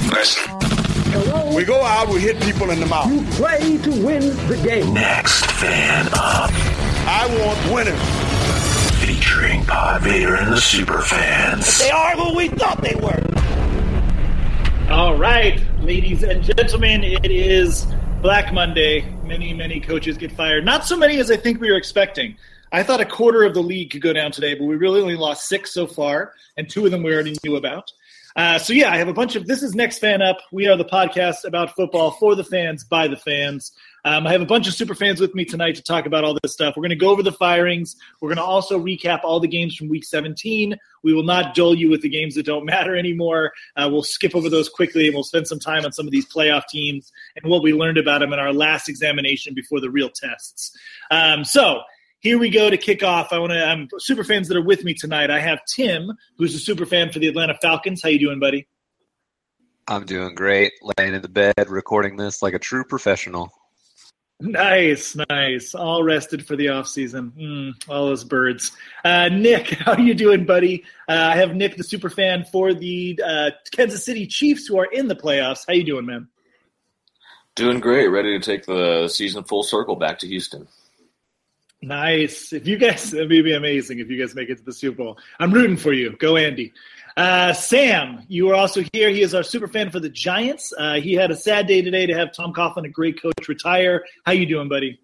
Listen. Hello? We go out, we hit people in the mouth. You play to win the game. Next Fan Up. I want winners. Featuring Pod Vader and the Super Fans. They are who we thought they were. All right, ladies and gentlemen, it is Black Monday. Many coaches get fired. Not so many as I think we were expecting. I thought a quarter of the league could go down today, but we really only lost 6 so far, and 2 of them we already knew about. I have a bunch of – this is Next Fan Up. We are the podcast about football for the fans, by the fans. I have a bunch of super fans with me tonight to talk about all this stuff. We're going to go over the firings. We're going to also recap all the games from Week 17. We will not dull you with the games that don't matter anymore. We'll skip over those quickly, and we'll spend some time on some of these playoff teams and what we learned about them in our last examination before the real tests. Here we go to kick off. I'm super fans that are with me tonight. I have Tim, who's a super fan for the Atlanta Falcons. How you doing, buddy? I'm doing great. Laying in the bed, recording this like a true professional. Nice. All rested for the off season. All those birds. Nick, how are you doing, buddy? I have Nick, the super fan for the Kansas City Chiefs, who are in the playoffs. How you doing, man? Doing great. Ready to take the season full circle back to Houston. Nice. If you guys, it would be amazing if you guys make it to the Super Bowl. I'm rooting for you. Go, Andy. Sam, you are also here. He is our super fan for the Giants. He had a sad day today to have Tom Coughlin, a great coach, retire. How you doing, buddy?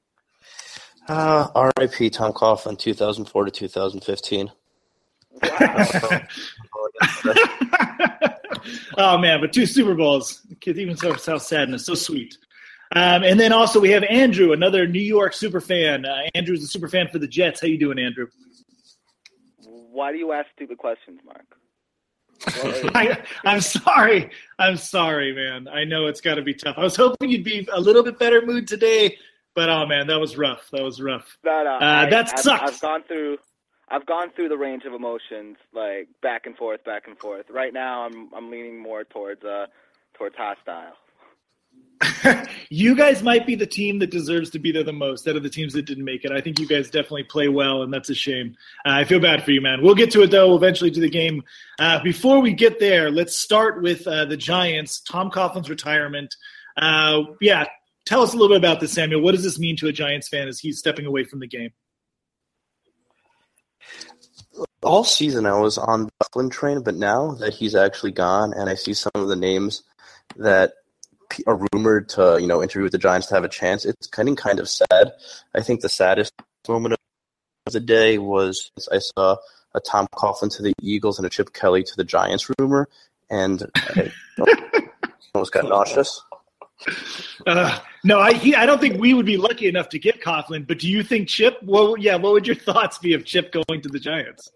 R.I.P. Tom Coughlin, 2004 to 2015. Oh, man, but 2 Super Bowls. Even so sadness, so sweet. And then also we have Andrew, another New York super fan. Andrew's a super fan for the Jets. How you doing, Andrew? Why do you ask stupid questions, Mark? I'm sorry, man. I know it's got to be tough. I was hoping you'd be a little bit better mood today, but oh man, that was rough. No, that sucks. I've gone through the range of emotions, like back and forth. Right now, I'm leaning more towards hostile. You guys might be the team that deserves to be there the most out of the teams that didn't make it. I think you guys definitely play well, and that's a shame. I feel bad for you, man. We'll get to it, though. We'll eventually do the game. Before we get there, let's start with the Giants, Tom Coughlin's retirement. Tell us a little bit about this, Samuel. What does this mean to a Giants fan as he's stepping away from the game? All season I was on the Coughlin train, but now that he's actually gone and I see some of the names that are rumored to, interview with the Giants to have a chance, it's getting kind of sad. I think the saddest moment of the day was I saw a Tom Coughlin to the Eagles and a Chip Kelly to the Giants rumor, and I almost got nauseous. No, I don't think we would be lucky enough to get Coughlin, but do you think Chip? What would your thoughts be of Chip going to the Giants?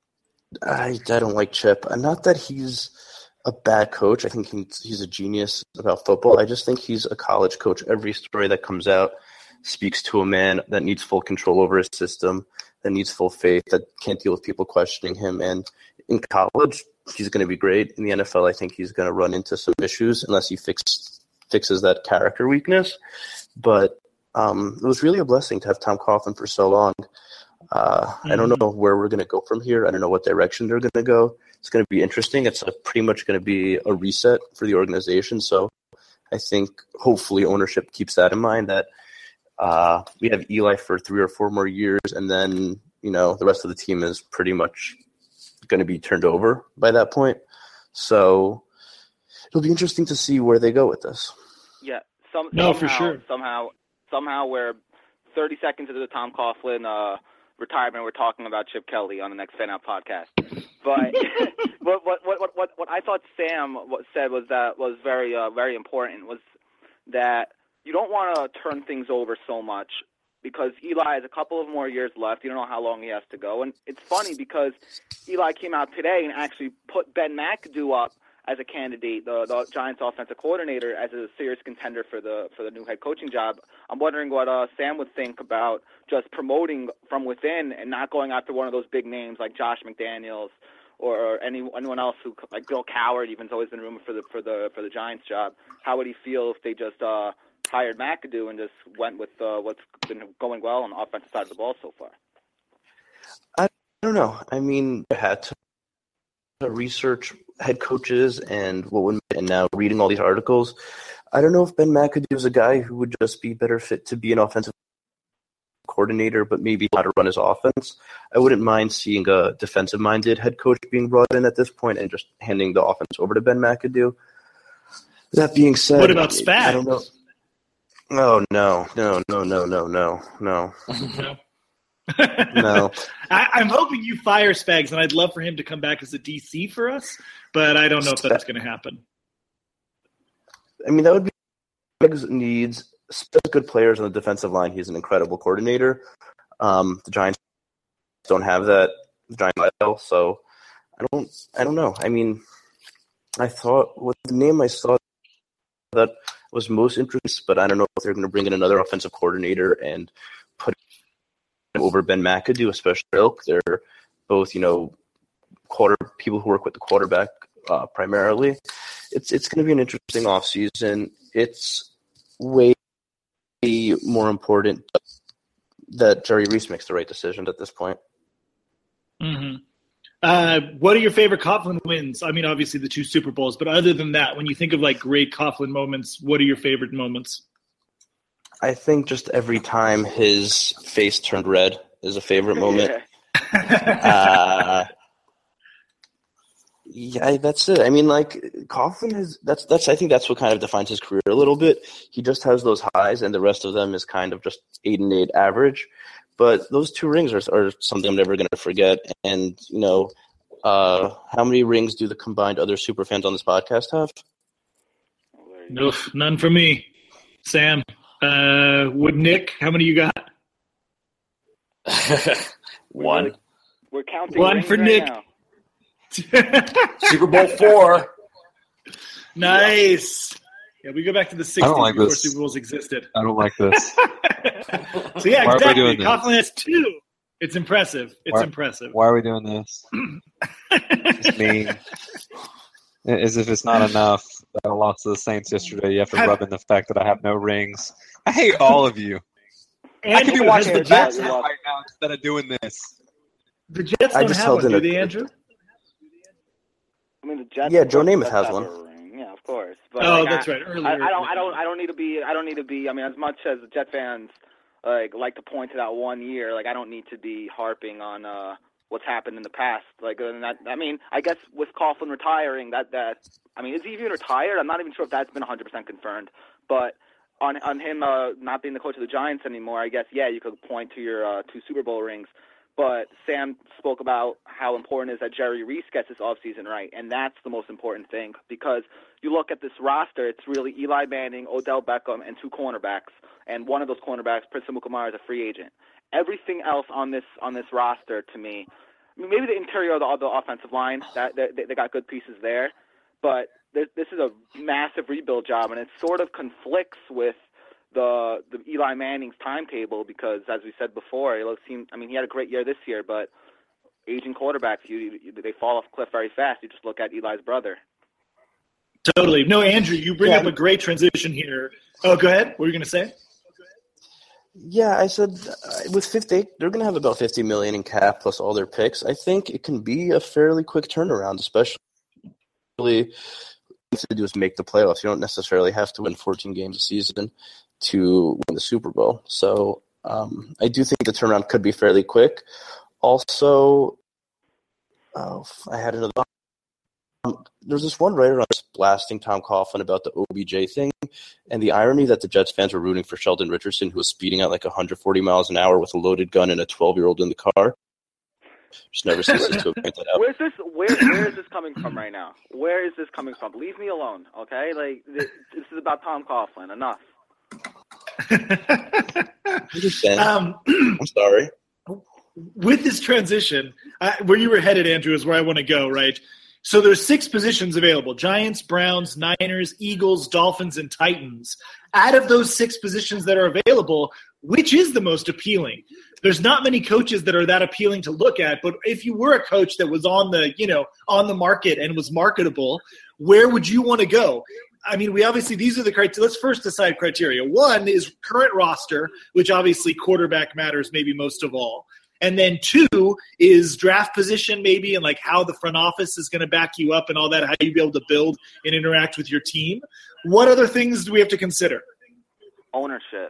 I don't like Chip. Not that he's a bad coach. I think he's a genius about football. I just think he's a college coach. Every story that comes out speaks to a man that needs full control over his system, that needs full faith, that can't deal with people questioning him. And in college, he's going to be great. In the NFL, I think he's going to run into some issues unless he fixes that character weakness. But it was really a blessing to have Tom Coughlin for so long. I don't know where we're going to go from here. I don't know what direction they're going to go. It's going to be interesting. It's pretty much going to be a reset for the organization. So I think hopefully ownership keeps that in mind, that we have Eli for 3 or 4 more years, and then, the rest of the team is pretty much going to be turned over by that point. So it'll be interesting to see where they go with this. Yeah. For sure. Somehow we're 30 seconds into the Tom Coughlin retirement, we're talking about Chip Kelly on the Next Fan Out podcast. But what I thought Sam said was very very important, was that you don't want to turn things over so much, because Eli has a couple of more years left. You don't know how long he has to go. And it's funny because Eli came out today and actually put Ben McAdoo up as a candidate, the Giants offensive coordinator, as a serious contender for the new head coaching job. I'm wondering what Sam would think about just promoting from within and not going after one of those big names like Josh McDaniels or anyone else who, like Bill Cowher, even's always been rumored for the Giants job. How would he feel if they just hired McAdoo and just went with what's been going well on the offensive side of the ball so far? I don't know. I mean, they had to research head coaches and now reading all these articles, I don't know if Ben McAdoo is a guy who would just be better fit to be an offensive coordinator, but maybe how to run his offense. I wouldn't mind seeing a defensive-minded head coach being brought in at this point and just handing the offense over to Ben McAdoo. That being said, what about Spags? I don't know. Oh, no. No. I'm hoping you fire Spags, and I'd love for him to come back as a DC for us, but I don't know if that's going to happen. I mean, that would be Spags needs good players on the defensive line. He's an incredible coordinator. The Giants don't have that. The Giants, so I don't know. I mean, I thought with the name I saw that was most interesting, but I don't know if they're going to bring in another offensive coordinator and put him over Ben McAdoo, especially Ilk. They're both, people who work with the quarterback primarily. It's going to be an interesting offseason. It's way more important that Jerry Reese makes the right decision at this point. Mm-hmm. What are your favorite Coughlin wins? I mean, obviously the 2 Super Bowls, but other than that, when you think of like great Coughlin moments, what are your favorite moments? I think just every time his face turned red is a favorite moment. Yeah, that's it. I mean, like Coughlin I think that's what kind of defines his career a little bit. He just has those highs, and the rest of them is kind of just 8-8 average. But those 2 rings are something I'm never going to forget. And, how many rings do the combined other super fans on this podcast have? No, none for me. Sam, Nick, how many you got? 1. We're counting 1 for Nick. Now. Super Bowl 4. Nice. Yeah, we go back to the 60s before Super Bowls existed. I don't like this. So yeah, Why exactly. are we doing Coughlin has 2. It's impressive. Impressive. Why are we doing this? It's mean. As if it's not enough that I lost to the Saints yesterday. You have to rub in the fact that I have no rings. I hate all of you. And I could be watching the Jets right now instead of doing this. The Jets don't have one, do they, Andrew? I mean, the Jets. Yeah, Joe Namath has one. Yeah, of course. But that's right. Earlier, I don't need to be. I mean, as much as the Jet fans like to point to that one year, like I don't need to be harping on what's happened in the past. Like, I mean, I guess with Coughlin retiring, I mean, is he even retired? I'm not even sure if that's been 100% confirmed. But on him not being the coach of the Giants anymore, I guess you could point to your 2 Super Bowl rings. But Sam spoke about how important it is that Jerry Reese gets his offseason right, and that's the most important thing because you look at this roster, it's really Eli Manning, Odell Beckham, and 2 cornerbacks, and one of those cornerbacks, Prince Amukamara, is a free agent. Everything else on this roster, to me, I mean, maybe the interior of the offensive line, that they got good pieces there, but this is a massive rebuild job, and it sort of conflicts with the Eli Manning's timetable because, as we said before, he had a great year this year, but aging quarterbacks, they fall off a cliff very fast. You just look at Eli's brother. Totally. No, Andrew, you bring up a great transition here. Oh, go ahead. What were you going to say? Yeah, I said with they're going to have about $50 million in cap plus all their picks. I think it can be a fairly quick turnaround, especially to do is make the playoffs. You don't necessarily have to win 14 games a season to win the Super Bowl. So I do think the turnaround could be fairly quick. Also, I had another. There's this one writer on blasting Tom Coughlin about the OBJ thing, and the irony that the Jets fans were rooting for Sheldon Richardson, who was speeding at like 140 miles an hour with a loaded gun and a 12-year-old in the car. Just never ceases to point that out. Where is this coming from right now? Where is this coming from? Leave me alone, okay? Like this is about Tom Coughlin. Enough. I'm sorry. With this transition, where you were headed, Andrew, is where I want to go, right? So there's 6 positions available: Giants, Browns, Niners, Eagles, Dolphins, and Titans. Out of those 6 positions that are available, which is the most appealing? There's not many coaches that are that appealing to look at, but if you were a coach that was on the market and was marketable, where would you want to go? I mean, these are the criteria. Let's first decide criteria. One is current roster, which obviously quarterback matters maybe most of all. And then 2 is draft position maybe, and like how the front office is going to back you up and all that, how you be able to build and interact with your team. What other things do we have to consider? Ownership,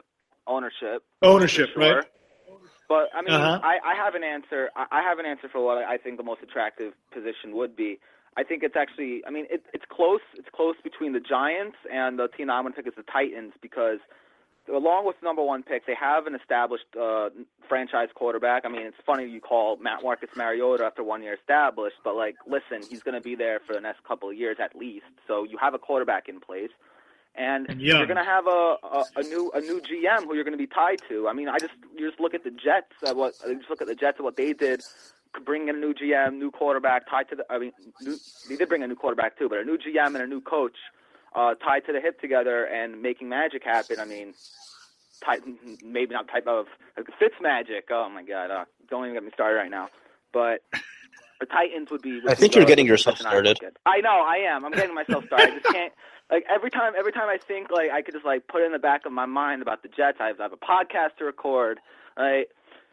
sure. Right? But I mean, I have an answer. I have an answer for what I think the most attractive position would be. I think it's actually. I mean, it's close. It's close between the Giants and the team I'm going to pick is the Titans because, along with the number 1 pick, they have an established franchise quarterback. I mean, it's funny you call Marcus Mariota after 1 year established, but like, listen, he's going to be there for the next couple of years at least. So you have a quarterback in place. And you're going to have a new GM who you're going to be tied to. I mean, you just look at the Jets. What they did, bring in a new GM, new quarterback tied to the. I mean, they did bring a new quarterback too, but a new GM and a new coach tied to the hip together and making magic happen. I mean, maybe not type of Fitz magic. Oh my God! Don't even get me started right now. But the Titans would be. I think you're getting yourself started. I know I am. I'm getting myself started. I just can't. Like every time I think like I could just like put it in the back of my mind about the Jets. I have a podcast to record. Right?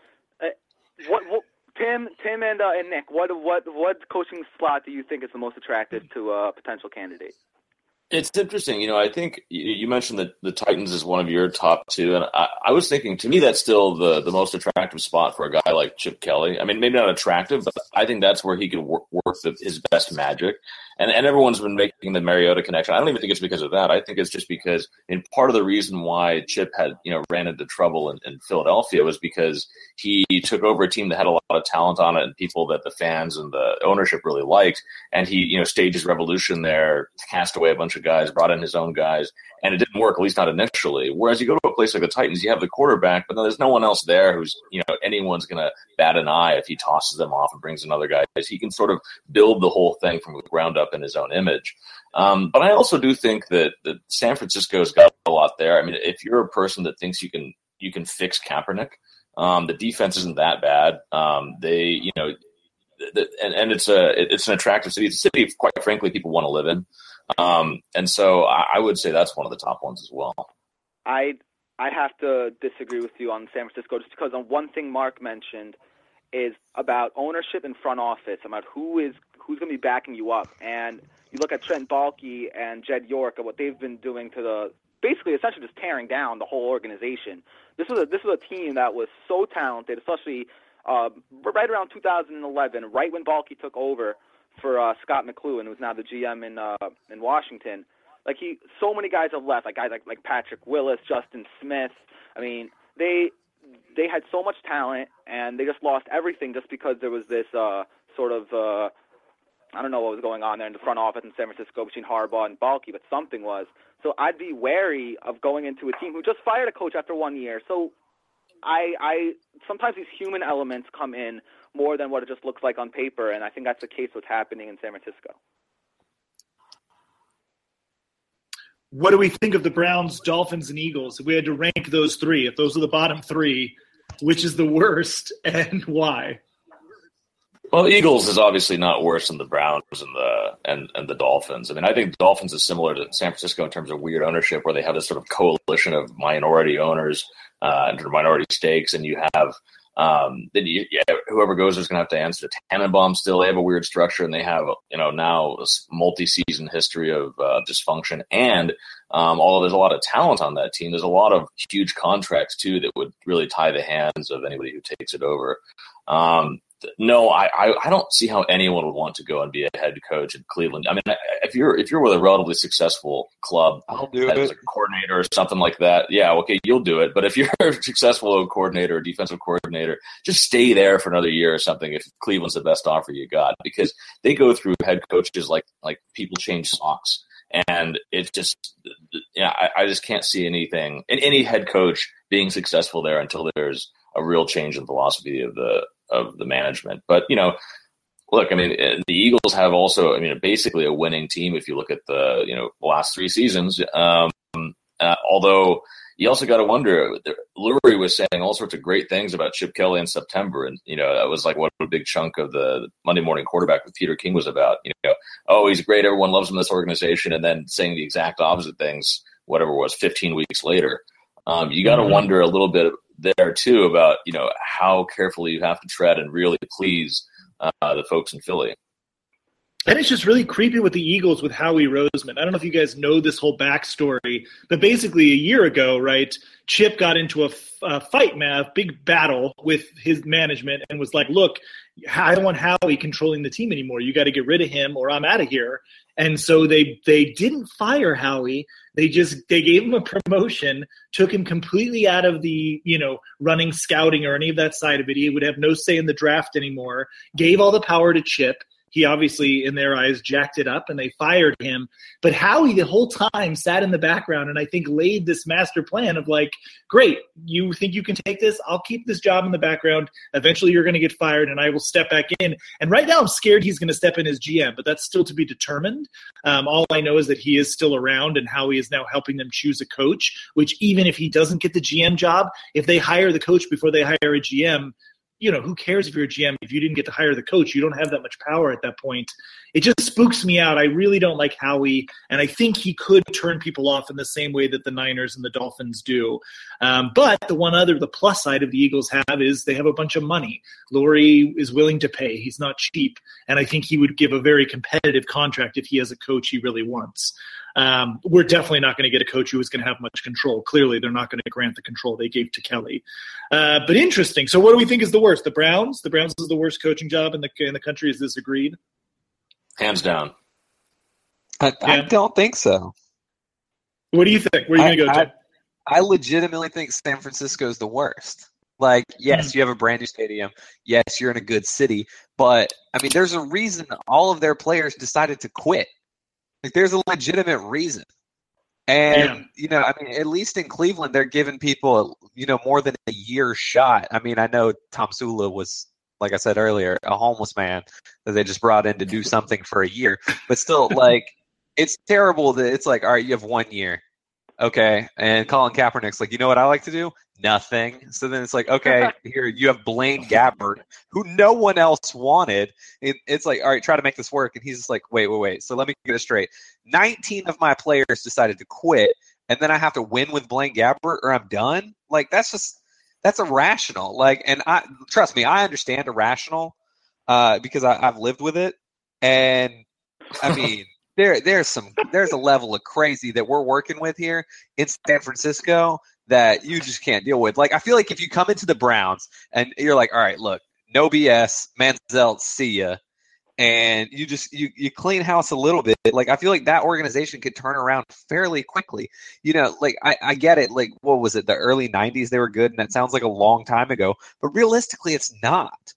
What Tim and Nick? What coaching slot do you think is the most attractive to a potential candidate? It's interesting. I think you mentioned that the Titans is one of your top 2, and I was thinking, to me, that's still the most attractive spot for a guy like Chip Kelly. I mean, maybe not attractive, but I think that's where he could work his best magic. And everyone's been making the Mariota connection. I don't even think it's because of that. I think it's just because, and part of the reason why Chip had, ran into trouble in Philadelphia was because he took over a team that had a lot of talent on it and people that the fans and the ownership really liked. And he, staged his revolution there, cast away a bunch of guys, brought in his own guys, and it didn't work, at least not initially. Whereas you go to a place like the Titans, you have the quarterback, but then there's no one else there who's, anyone's going to bat an eye if he tosses them off and brings another guy. He can sort of build the whole thing from the ground up in his own image. But I also do think that San Francisco's got a lot there. I mean, if you're a person that thinks you can fix Kaepernick, the defense isn't that bad. It's an attractive city. It's a city, quite frankly, people want to live in. And so I would say that's one of the top ones as well. I'd have to disagree with you on San Francisco just because on one thing Mark mentioned is about ownership and front office, about who's going to be backing you up. And you look at Trent Baalke and Jed York and what they've been doing to essentially just tearing down the whole organization. This was a team that was so talented, especially right around 2011, right when Baalke took over for Scott McCloughan, who's now the GM in Washington. Like so many guys have left, like guys like Patrick Willis, Justin Smith. I mean, they had so much talent, and they just lost everything just because there was this I don't know what was going on there in the front office in San Francisco between Harbaugh and Baalke, but something was. So I'd be wary of going into a team who just fired a coach after 1 year. So I sometimes these human elements come in more than what it just looks like on paper, and I think that's the case what's happening in San Francisco. What do we think of the Browns, Dolphins, and Eagles? If we had to rank those 3, if those are the bottom 3, which is the worst and why? Well, the Eagles is obviously not worse than the Browns and the Dolphins. I mean, I think the Dolphins is similar to San Francisco in terms of weird ownership, where they have this sort of coalition of minority owners and minority stakes, and you have whoever goes is going to have to answer to Tannenbaum still. They have a weird structure, and they have now a multi-season history of dysfunction, and although there's a lot of talent on that team, there's a lot of huge contracts too that would really tie the hands of anybody who takes it over. No, I don't see how anyone would want to go and be a head coach in Cleveland. I mean, if you're with a relatively successful club as a coordinator or something like that, yeah, okay, you'll do it. But if you're a successful coordinator or defensive coordinator, just stay there for another year or something if Cleveland's the best offer you got, because they go through head coaches like people change socks. And it's just, I just can't see anything in any head coach being successful there until there's a real change in philosophy of the management. But, look, I mean, the Eagles have also, basically a winning team if you look at the, last 3 seasons. Although you also got to wonder, Lurie was saying all sorts of great things about Chip Kelly in September. And, that was like what a big chunk of the Monday Morning Quarterback with Peter King was about. Oh, he's great. Everyone loves him in this organization. And then saying the exact opposite things, whatever it was, 15 weeks later. You got to wonder a little bit there too about, how carefully you have to tread and really please the folks in Philly. And it's just really creepy with the Eagles with Howie Roseman. I don't know if you guys know this whole backstory, but basically a year ago, right, Chip got into a fight, a big battle with his management and was like, look, I don't want Howie controlling the team anymore. You got to get rid of him or I'm out of here. And so they didn't fire Howie. They gave him a promotion, took him completely out of the, running scouting or any of that side of it. He would have no say in the draft anymore, gave all the power to Chip. He obviously, in their eyes, jacked it up, and they fired him. But Howie, the whole time, sat in the background and I think laid this master plan of like, great, you think you can take this? I'll keep this job in the background. Eventually you're going to get fired, and I will step back in. And right now I'm scared he's going to step in as GM, but that's still to be determined. All I know is that he is still around, and Howie is now helping them choose a coach, which even if he doesn't get the GM job, if they hire the coach before they hire a GM, who cares if you're a GM? If you didn't get to hire the coach, you don't have that much power at that point. It just spooks me out. I really don't like Howie, and I think he could turn people off in the same way that the Niners and the Dolphins do. But the plus side of the Eagles have is they have a bunch of money. Lurie is willing to pay. He's not cheap, and I think he would give a very competitive contract if he has a coach he really wants. We're definitely not going to get a coach who is going to have much control. Clearly, they're not going to grant the control they gave to Kelly. But interesting. So what do we think is the worst? The Browns? The Browns is the worst coaching job in the country. Is this agreed? Hands down. I don't think so. What do you think? Where are you going to go, Jay? I legitimately think San Francisco is the worst. Like, yes, you have a brand new stadium. Yes, you're in a good city. But, there's a reason all of their players decided to quit. Like, there's a legitimate reason. And, at least in Cleveland, they're giving people, more than a year shot. I know Tom Sula was, like I said earlier, a homeless man that they just brought in to do something for a year. But still, it's terrible that it's like, all right, you have 1 year. Okay. And Colin Kaepernick's like, you know what I like to do? Nothing. So then it's like, okay, here you have Blaine Gabbert, who no one else wanted. It's like, all right, try to make this work. And he's just like, wait. So let me get it straight. 19 of my players decided to quit, and then I have to win with Blaine Gabbert or I'm done? Like, that's irrational. Like, and trust me, I understand irrational because I've lived with it. And, there's a level of crazy that we're working with here in San Francisco that you just can't deal with. Like, I feel like if you come into the Browns and you're like, all right, look, no BS, Manziel, see ya, and you clean house a little bit, like, I feel like that organization could turn around fairly quickly. I get it. Like, what was it? The early 90s, they were good, and that sounds like a long time ago, but realistically, it's not.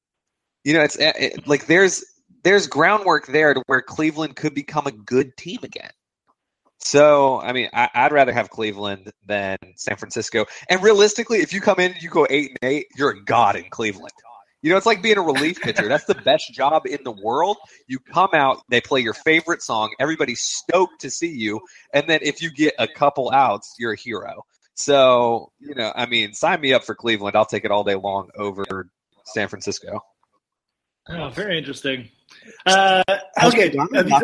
Like there's groundwork there to where Cleveland could become a good team again. So, I'd rather have Cleveland than San Francisco. And realistically, if you come in and you go 8-8, you're a god in Cleveland. It's like being a relief pitcher. That's the best job in the world. You come out, they play your favorite song, everybody's stoked to see you, and then if you get a couple outs, you're a hero. So, sign me up for Cleveland. I'll take it all day long over San Francisco. Oh, very interesting. Okay.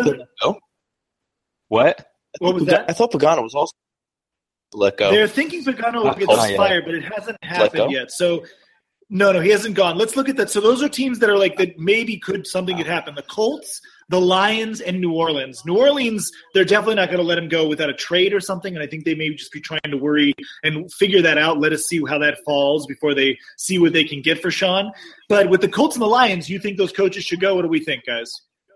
What? What was that? I thought Pagano was also let go. They're thinking Pagano will get fired, but it hasn't happened yet. So, no, he hasn't gone. Let's look at that. So those are teams that are like that maybe something could happen. The Colts, the Lions, and New Orleans. New Orleans, they're definitely not going to let him go without a trade or something, and I think they may just be trying to worry and figure that out. Let us see how that falls before they see what they can get for Sean. But with the Colts and the Lions, you think those coaches should go? What do we think, guys?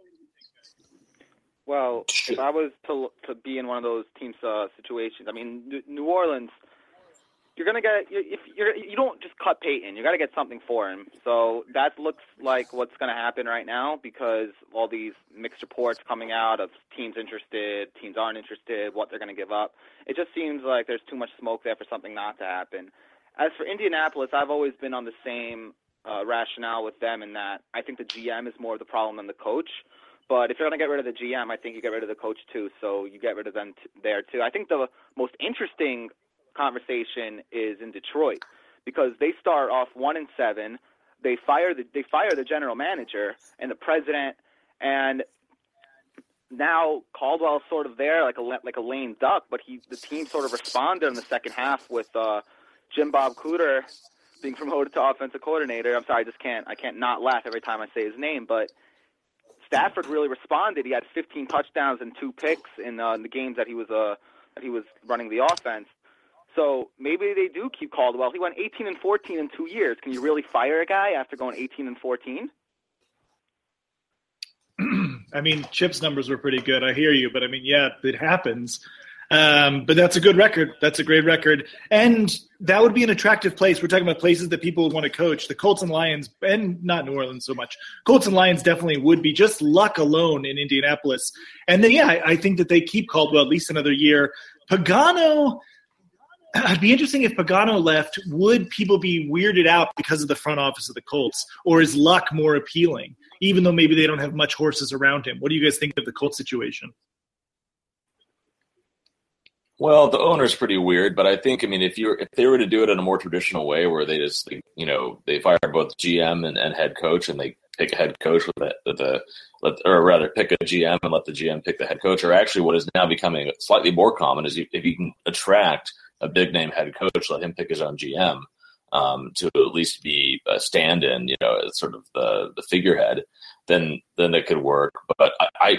Well, if I was to be in one of those teams situations, New Orleans, you're gonna get you don't just cut Peyton. You got to get something for him. So that looks like what's going to happen right now because all these mixed reports coming out of teams interested, teams aren't interested, what they're going to give up. It just seems like there's too much smoke there for something not to happen. As for Indianapolis, I've always been on the same rationale with them in that I think the GM is more of the problem than the coach. But if you're going to get rid of the GM, I think you get rid of the coach too. So you get rid of them there too. I think the most interesting conversation is in Detroit because they start off 1-7. They fire the general manager and the president, and now Caldwell's sort of there like a lame duck. But the team sort of responded in the second half with Jim Bob Cooter being promoted to offensive coordinator. I'm sorry, I can't not laugh every time I say his name, but Stafford really responded. He had 15 touchdowns and 2 picks in the games that he was running the offense. So maybe they do keep Caldwell. He went 18-14 in 2 years. Can you really fire a guy after going 18-14? I mean, Chip's numbers were pretty good. I hear you, but I mean, yeah, it happens. But that's a good record. That's a great record. And that would be an attractive place. We're talking about places that people would want to coach. The Colts and Lions, and not New Orleans so much. Colts and Lions definitely would be, just luck alone in Indianapolis. And then, yeah, I think that they keep Caldwell at least another year. Pagano, it'd be interesting if Pagano left. Would people be weirded out because of the front office of the Colts? Or is Luck more appealing, even though maybe they don't have much horses around him? What do you guys think of the Colts situation? Well, the owner's pretty weird, but I think, I mean, if they were to do it in a more traditional way where they just, they fire both GM and head coach, and they pick a head coach or rather pick a GM and let the GM pick the head coach, or actually what is now becoming slightly more common is if you can attract a big name head coach, let him pick his own GM to at least be a stand-in, sort of the figurehead. Then it could work. But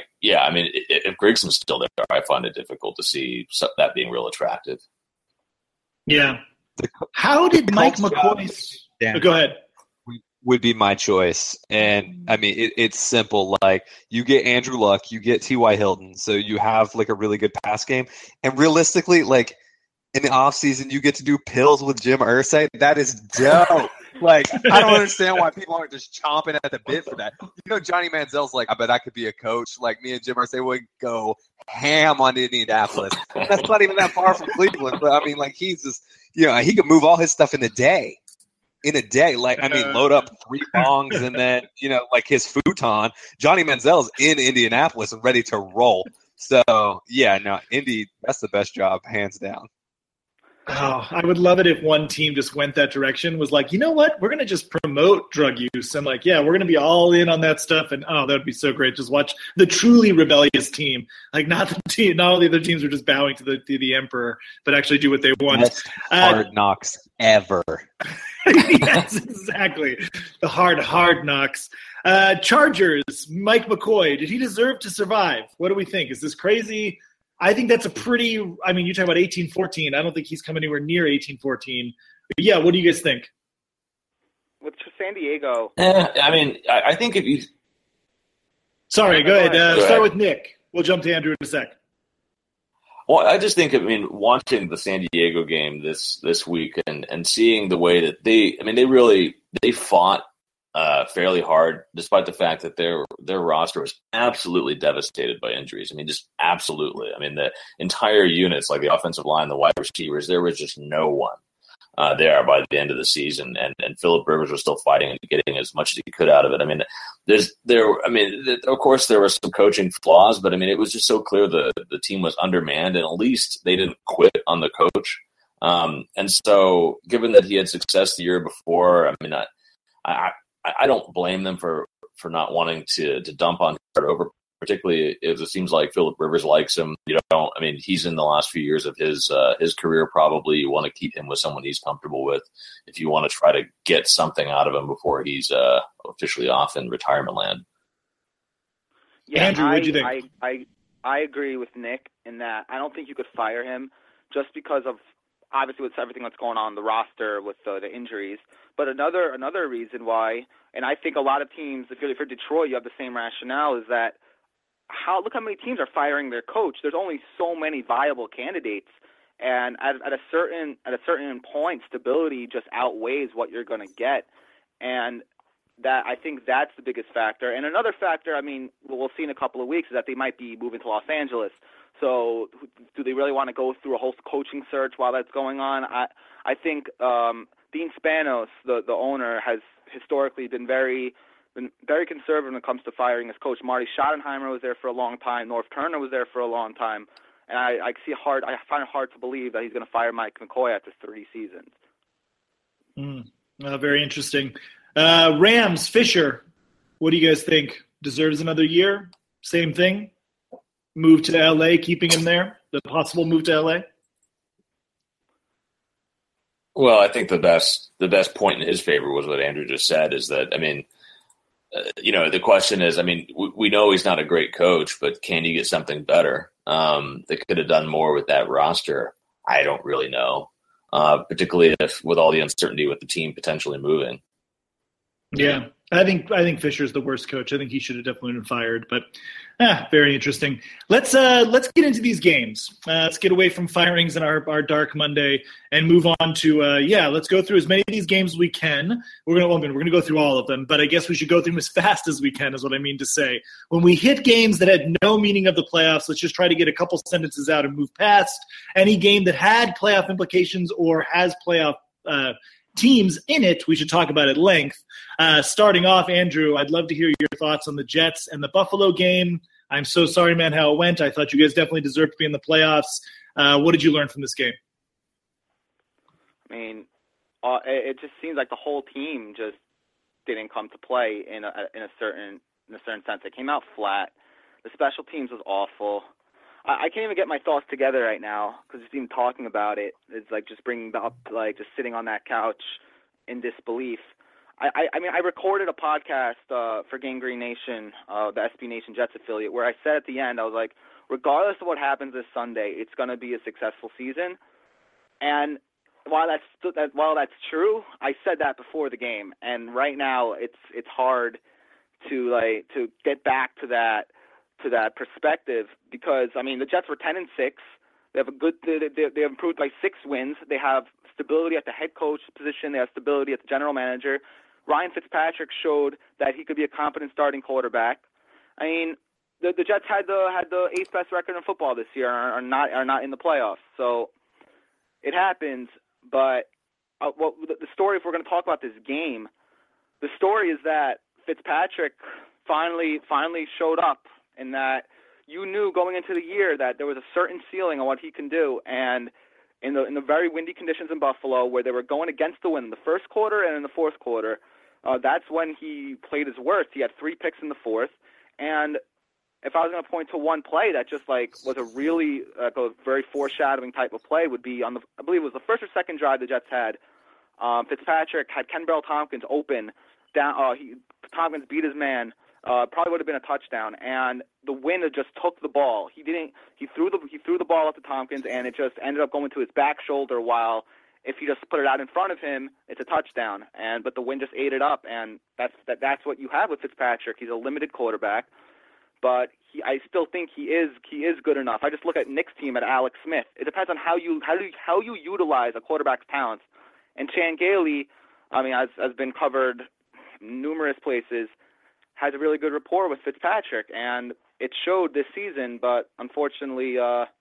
if Grigson's still there, I find it difficult to see that being real attractive. Yeah. How did Mike McCoy? Go ahead. Would be my choice. And I mean, it's simple. Like, you get Andrew Luck, you get T.Y. Hilton. So you have like a really good pass game. And realistically, like, in the offseason, you get to do pills with Jim Irsay. That is dope. Like, I don't understand why people aren't just chomping at the bit for that. Johnny Manziel's like, I bet I could be a coach. Like, me and Jim Irsay would go ham on Indianapolis. That's not even that far from Cleveland. But, I mean, like, he's just, he could move all his stuff in a day. Like, I mean, load up 3 bongs and then, like his futon. Johnny Manziel's in Indianapolis and ready to roll. So, yeah, no, Indy, that's the best job, hands down. Oh, I would love it if one team just went that direction, was like, you know what, we're going to just promote drug use. And like, yeah, we're going to be all in on that stuff. And that would be so great. Just watch the truly rebellious team. Like, not all the other teams are just bowing to the emperor, but actually do what they want. Best Hard Knocks ever. Yes, exactly. The hard knocks. Chargers, Mike McCoy, did he deserve to survive? What do we think? Is this crazy? I think that's you talk about 18-14. I don't think he's come anywhere near 18-14. But yeah, what do you guys think? With San Diego. I think if you... Sorry, go ahead. Start with Nick. We'll jump to Andrew in a sec. Well, I just think, watching the San Diego game this week and seeing the way that they fought fairly hard, despite the fact that their roster was absolutely devastated by injuries. Just absolutely. The entire units, like the offensive line, the wide receivers, there was just no one there by the end of the season. And Phillip Rivers was still fighting and getting as much as he could out of it. Of course, there were some coaching flaws, but it was just so clear the team was undermanned, and at least they didn't quit on the coach. And so, given that he had success the year before, I don't blame them for not wanting to dump on him over, particularly if it seems like Phillip Rivers likes him. He's in the last few years of his career. Probably you want to keep him with someone he's comfortable with if you want to try to get something out of him before he's officially off in retirement land. Yeah, Andrew, what do you think? I agree with Nick in that I don't think you could fire him just because of, obviously, with everything that's going on in the roster with the injuries. But another reason why, and I think a lot of teams, if you're Detroit, you have the same rationale, is that look how many teams are firing their coach. There's only so many viable candidates, and at a certain point, stability just outweighs what you're going to get, and that I think that's the biggest factor. And another factor, we'll see in a couple of weeks, is that they might be moving to Los Angeles. So do they really want to go through a whole coaching search while that's going on? I think Dean Spanos, the owner, has historically been very conservative when it comes to firing his coach. Marty Schottenheimer was there for a long time. North Turner was there for a long time. And I find it hard to believe that he's going to fire Mike McCoy after 30 seasons. Very interesting. Rams, Fisher, what do you guys think? Deserves another year? Same thing? Move to L.A., keeping him there? The possible move to L.A.? Well, I think the best point in his favor was what Andrew just said, is that, I mean, the question is, I mean, we know he's not a great coach, but can you get something better that could have done more with that roster? I don't really know, particularly if with all the uncertainty with the team potentially moving. Yeah, I think Fisher's the worst coach. I think he should have definitely been fired. But very interesting. Let's get into these games. Let's get away from firings and our dark Monday and move on to let's go through as many of these games as we can. We're gonna go through all of them, but I guess we should go through them as fast as we can, is what I mean to say. When we hit games that had no meaning of the playoffs, let's just try to get a couple sentences out and move past any game that had playoff implications or has playoff teams in it. We should talk about at length. Starting off, Andrew, I'd love to hear your thoughts on the Jets and the Buffalo game. I'm so sorry, man, how it went. I thought you guys definitely deserved to be in the playoffs. What did you learn from this game? I mean, it just seems like the whole team just didn't come to play in a certain sense. It came out flat. The special teams was awful. I can't even get my thoughts together right now because just even talking about it is like just bringing up, like, just sitting on that couch in disbelief. I mean, I recorded a podcast for Gangrene Nation, the SB Nation Jets affiliate, where I said at the end, I was like, regardless of what happens this Sunday, it's going to be a successful season. And while that's true, I said that before the game. And right now, it's hard to get back to that perspective because, I mean, the Jets were 10-6. They have they improved by 6 wins. They have stability at the head coach position. They have stability at the general manager. Ryan Fitzpatrick showed that he could be a competent starting quarterback. I mean, the Jets had the 8th best record in football this year, are not in the playoffs. So it happens. But the story, if we're going to talk about this game, the story is that Fitzpatrick finally showed up, and that you knew going into the year that there was a certain ceiling on what he can do. And in the very windy conditions in Buffalo, where they were going against the wind in the first quarter and in the fourth quarter, that's when he played his worst. He had 3 picks in the fourth. And if I was going to point to one play that just was a really a very foreshadowing type of play, would be I believe it was the first or second drive the Jets had. Fitzpatrick had Kenbrell Tompkins open down. Tompkins beat his man. Probably would have been a touchdown, and the wind just took the ball. He threw the ball up to Tompkins, and it just ended up going to his back shoulder. While if he just put it out in front of him, it's a touchdown. But the wind just ate it up, and that's what you have with Fitzpatrick. He's a limited quarterback, but I still think he is good enough. I just look at Nick's team at Alex Smith. It depends on how you utilize a quarterback's talents. And Chan Gailey, I mean, has been covered numerous places, has a really good rapport with Fitzpatrick, and it showed this season, but unfortunately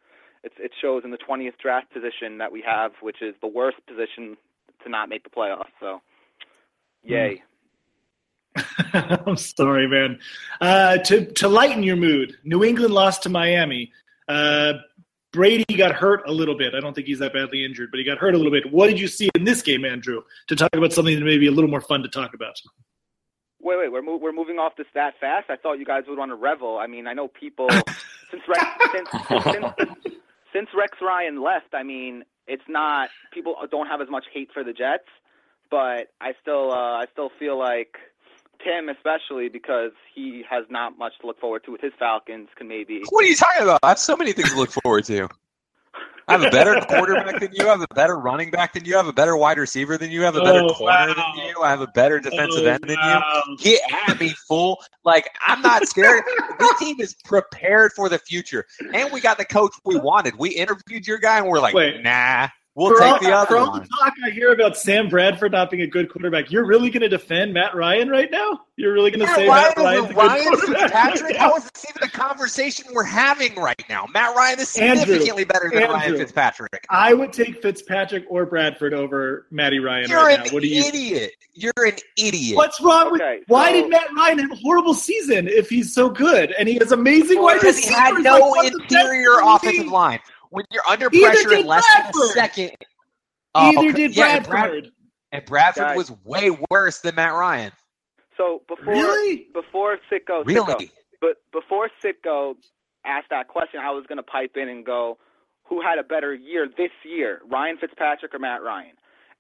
it shows in the 20th draft position that we have, which is the worst position to not make the playoffs. So, yay. I'm sorry, man. To lighten your mood, New England lost to Miami. Brady got hurt a little bit. I don't think he's that badly injured, but he got hurt a little bit. What did you see in this game, Andrew, to talk about something that may be a little more fun to talk about? Wait, we're moving off this that fast? I thought you guys would want to revel. I mean, I know people since Rex Ryan left. I mean, it's not people don't have as much hate for the Jets, but I still feel like Tim, especially because he has not much to look forward to with his Falcons, can maybe. What are you talking about? I have so many things to look forward to. I have a better quarterback than you. I have a better running back than you. I have a better wide receiver than you. I have a better corner than you. I have a better defensive end than you. Get at me, fool. Like, I'm not scared. This team is prepared for the future. And we got the coach we wanted. We interviewed your guy, and we're like, nah. We'll take the other one. For all the talk I hear about Sam Bradford not being a good quarterback, you're really going to defend Matt Ryan right now? You're really going to say Matt Ryan's a good quarterback? Patrick, how is this even a conversation we're having right now? Matt Ryan is significantly better than Ryan Fitzpatrick. I would take Fitzpatrick or Bradford over Matty Ryan You're right now. You're an idiot. You're an idiot. What's wrong with why did Matt Ryan have a horrible season if he's so good? And he has amazing wide receivers. He had no interior offensive line. When you're under pressure in less than a second. Either did Bradford. And Bradford was way worse than Matt Ryan. So before Sitko, before Sitko asked that question, I was going to pipe in and go, who had a better year this year, Ryan Fitzpatrick or Matt Ryan?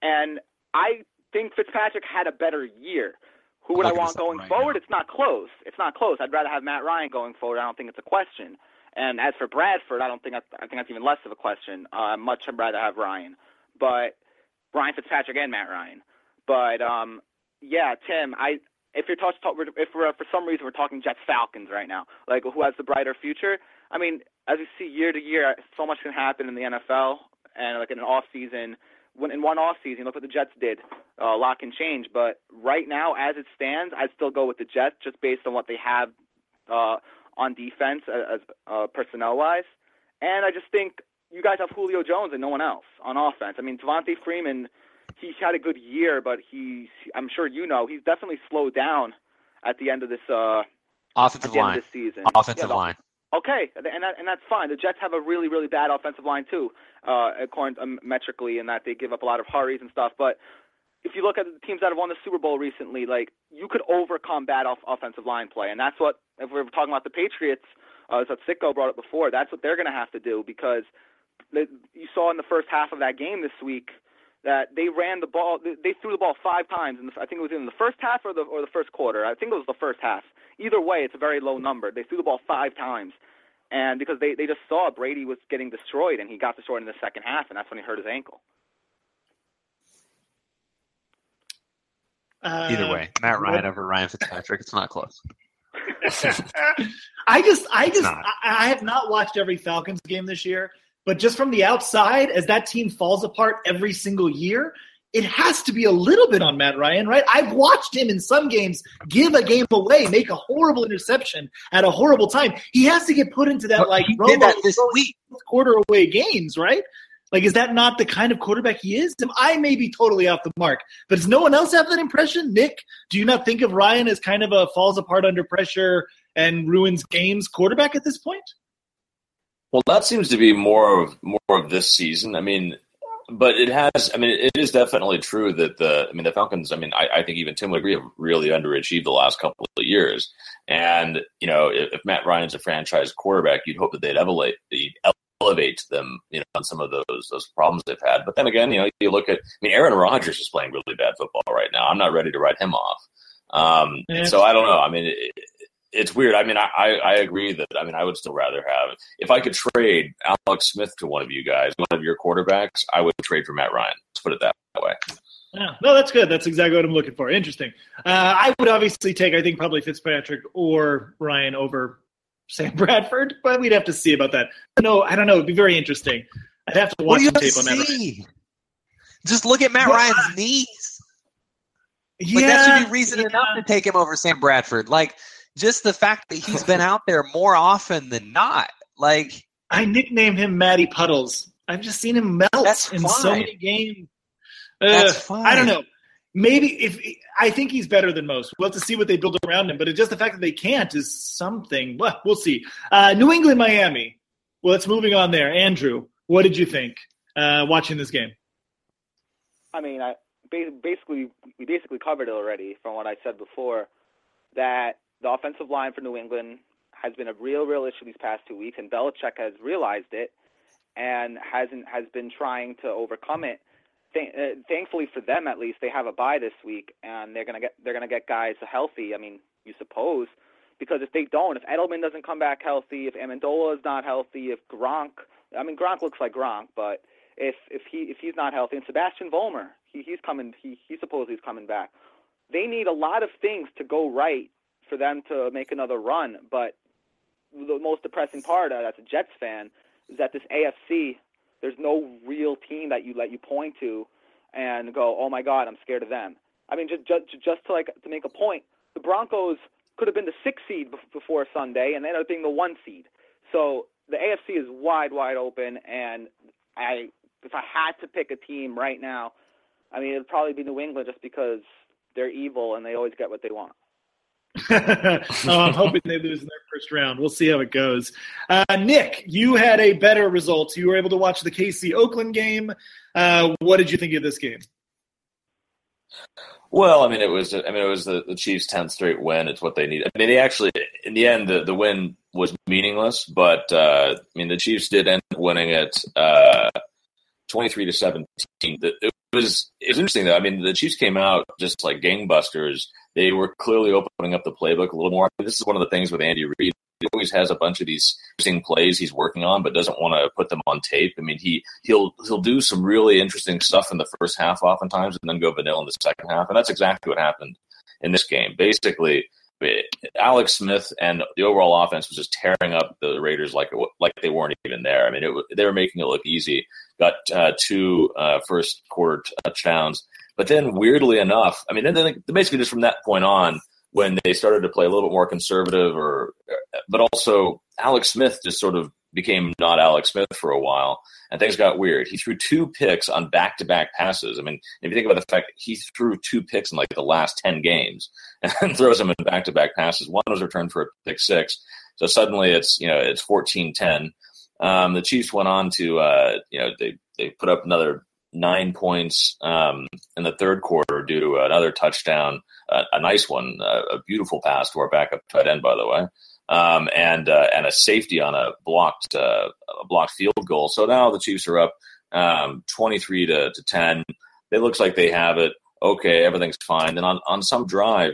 And I think Fitzpatrick had a better year. Who would I want going forward? It's not close. It's not close. I'd rather have Matt Ryan going forward. I don't think it's a question. And as for Bradford, I think that's even less of a question. I'd much rather have Ryan. But Ryan Fitzpatrick and Matt Ryan. But, yeah, Tim, if for some reason we're talking Jets-Falcons right now, like who has the brighter future, I mean, as you see year to year, so much can happen in the NFL, and like in an off season, in one off season, look what the Jets did, a lot can change. But right now, as it stands, I'd still go with the Jets just based on what they have on defense, as personnel wise, and I just think you guys have Julio Jones and no one else on offense. I mean, Devontae Freeman, he's had a good year, but I'm sure you know, he's definitely slowed down at the end of this offensive line. End of this season. Offensive line. Okay, and that's fine. The Jets have a really, really bad offensive line too, according metrically, in that they give up a lot of hurries and stuff. But if you look at the teams that have won the Super Bowl recently, like you could overcome bad offensive line play, and that's what, if we're talking about the Patriots, as Sitko brought up before, that's what they're going to have to do, because you saw in the first half of that game this week that they ran the ball. They threw the ball 5 times. I think it was in the first half or the first quarter. I think it was the first half. Either way, it's a very low number. They threw the ball 5 times, and because they just saw Brady was getting destroyed, and he got destroyed in the second half, and that's when he hurt his ankle. Either way, Matt Ryan over Ryan Fitzpatrick. It's not close. I have not watched every Falcons game this year, but just from the outside, as that team falls apart every single year, it has to be a little bit on Matt Ryan, right? I've watched him in some games give a game away, make a horrible interception at a horrible time. He has to get put into that did that this week. Quarter away games, right? Like, is that not the kind of quarterback he is? I may be totally off the mark, but does no one else have that impression? Nick, do you not think of Ryan as kind of a falls apart under pressure and ruins games quarterback at this point? Well, that seems to be more of this season. I mean, but it is definitely true that the Falcons, I think even Tim would agree, have really underachieved the last couple of years. And, you know, if Matt Ryan's a franchise quarterback, you'd hope that they'd elevate them, you know, on some of those problems they've had. But then again, you know, you look at, Aaron Rodgers is playing really bad football right now. I'm not ready to write him off. So I don't know. It's weird. I agree that, I would still rather have, if I could trade Alex Smith to one of you guys, one of your quarterbacks, I would trade for Matt Ryan. Let's put it that way. Yeah, no, that's good. That's exactly what I'm looking for. Interesting. I would obviously take, I think, probably Fitzpatrick or Ryan over Sam Bradford, but we'd have to see about that. No, I don't know. It'd be very interesting. I'd have to watch some tape on Matt Ryan. Just look at Matt Ryan's knees. Yeah, that should be reason enough to take him over Sam Bradford. Like, just the fact that he's been out there more often than not. Like, I nicknamed him Matty Puddles. I've just seen him melt in so many games. That's fine. I don't know. Maybe I think he's better than most. We'll have to see what they build around him. But it's just the fact that they can't is something. Well, we'll see. New England, Miami. Well, it's moving on there. Andrew, what did you think watching this game? We basically covered it already from what I said before, that the offensive line for New England has been a real issue these past 2 weeks, and Belichick has realized it and has been trying to overcome it. Thankfully for them, at least, they have a bye this week, and they're gonna get guys healthy. You suppose, because if they don't, if Edelman doesn't come back healthy, if Amendola is not healthy, if Gronk looks like Gronk, but if he's not healthy, and Sebastian Vollmer, he's coming, he supposedly is coming back. They need a lot of things to go right for them to make another run. But the most depressing part, as a Jets fan, is that this AFC, there's no real team that you point to and go, oh my God, I'm scared of them. Just to make a point, the Broncos could have been the 6th seed before Sunday, and they ended up being the 1 seed. So the AFC is wide open, and if I had to pick a team right now, it'd probably be New England, just because they're evil and they always get what they want. I'm hoping they lose in their first round. We'll see how it goes. Nick, you had a better result. You were able to watch the KC-Oakland game. What did you think of this game? Well, it was the Chiefs' 10th straight win. It's what they need. They actually, in the end, the win was meaningless, but the Chiefs did end up winning it 23-17. It was interesting though. I mean, the Chiefs came out just like gangbusters. They were clearly opening up the playbook a little more. This is one of the things with Andy Reid. He always has a bunch of these interesting plays he's working on, but doesn't want to put them on tape. I mean, he'll do some really interesting stuff in the first half oftentimes, and then go vanilla in the second half. And that's exactly what happened in this game. Basically, Alex Smith and the overall offense was just tearing up the Raiders like they weren't even there. I mean, they were making it look easy. Got 2 first quarter touchdowns, but then weirdly enough, I mean, then basically just from that point on, when they started to play a little bit more conservative, but also Alex Smith just sort of became not Alex Smith for a while, and things got weird. He threw 2 picks on back-to-back passes. I mean, if you think about the fact that he threw 2 picks in like the last 10 games and throws them in back-to-back passes, one was returned for a pick 6. So suddenly it's 14-10. The Chiefs went on to they put up another 9 points in the third quarter due to another touchdown, a nice one, a beautiful pass to our backup tight end, by the way, and a safety on a blocked field goal. So now the Chiefs are up 23-10. It looks like they have it. Okay, everything's fine. Then on some drive,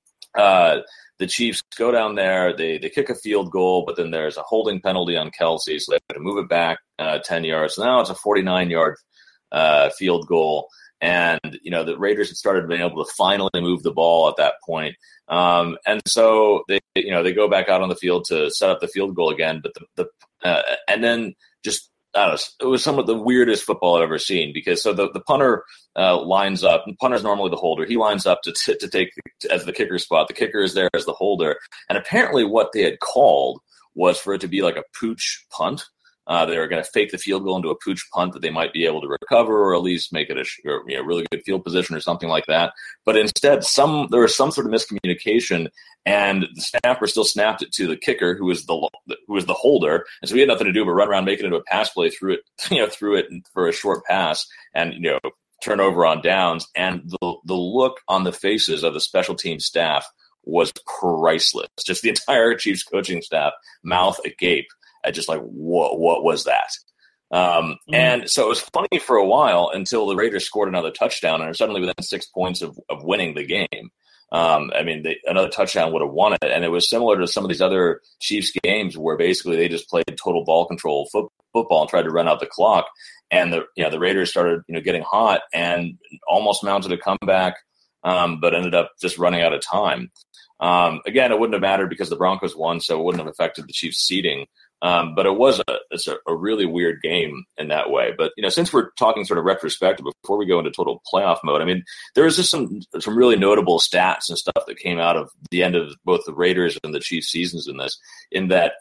the Chiefs go down there. They kick a field goal, but then there's a holding penalty on Kelsey, so they have to move it back 10 yards. So now it's a 49-yard field goal, and the Raiders had started being able to finally move the ball at that point, and so they go back out on the field to set up the field goal again. But and then just I don't know, it was some of the weirdest football I've ever seen, because so the punter lines up. And punter's normally the holder. He lines up to take as the kicker spot. The kicker is there as the holder, and apparently what they had called was for it to be like a pooch punt. They were going to fake the field goal into a pooch punt that they might be able to recover, or at least make it a really good field position or something like that. But instead, there was some sort of miscommunication, and the snapper still snapped it to the kicker, who was the holder, and so he had nothing to do but run around, make it into a pass play, threw it for a short pass, and turnover on downs. And the look on the faces of the special team staff was priceless. Just the entire Chiefs coaching staff, mouth agape. I just like, what was that? And so it was funny for a while until the Raiders scored another touchdown and are suddenly within 6 points of winning the game. I mean, another touchdown would have won it. And it was similar to some of these other Chiefs games where basically they just played total ball control football and tried to run out the clock. And the Raiders started, getting hot and almost mounted a comeback, but ended up just running out of time. Again, it wouldn't have mattered because the Broncos won, so it wouldn't have affected the Chiefs' seeding. But it's a really weird game in that way. But, since we're talking sort of retrospective, before we go into total playoff mode, I mean, there was just some really notable stats and stuff that came out of the end of both the Raiders and the Chiefs seasons in that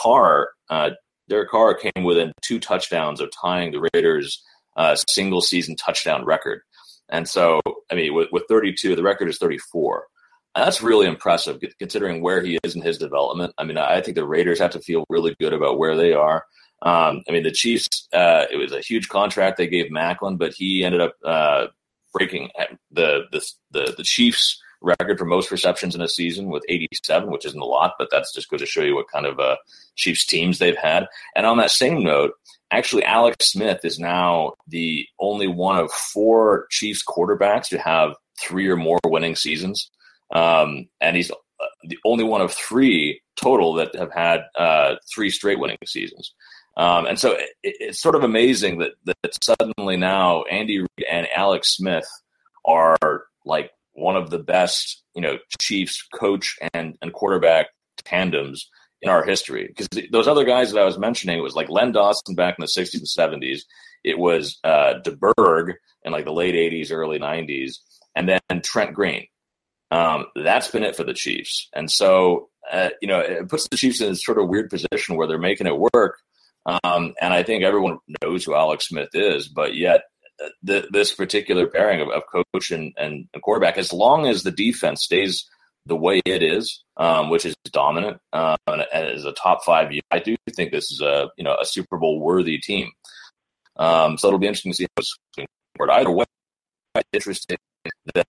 Derek Carr came within 2 touchdowns of tying the Raiders' single season touchdown record. And so, I mean, with 32, the record is 34. And that's really impressive considering where he is in his development. I mean, I think the Raiders have to feel really good about where they are. I mean, the Chiefs, it was a huge contract they gave Macklin, but he ended up breaking the Chiefs record for most receptions in a season with 87, which isn't a lot, but that's just goes to show you what kind of Chiefs teams they've had. And on that same note, actually, Alex Smith is now the only one of 4 Chiefs quarterbacks to have 3 or more winning seasons. And he's the only one of 3 total that have had 3 straight winning seasons. And so it's sort of amazing that suddenly now Andy Reid and Alex Smith are like one of the best, Chiefs coach and quarterback tandems in our history. Because those other guys that I was mentioning, it was like Len Dawson back in the 60s and 70s. It was DeBerg in like the late 80s, early 90s, and then Trent Green. That's been it for the Chiefs. And so, it puts the Chiefs in a sort of weird position where they're making it work. And I think everyone knows who Alex Smith is, but yet this particular pairing of coach and quarterback, as long as the defense stays the way it is, which is dominant, and is a top 5, I do think this is a Super Bowl worthy team. So it'll be interesting to see how it's going forward. Either way, it's interesting that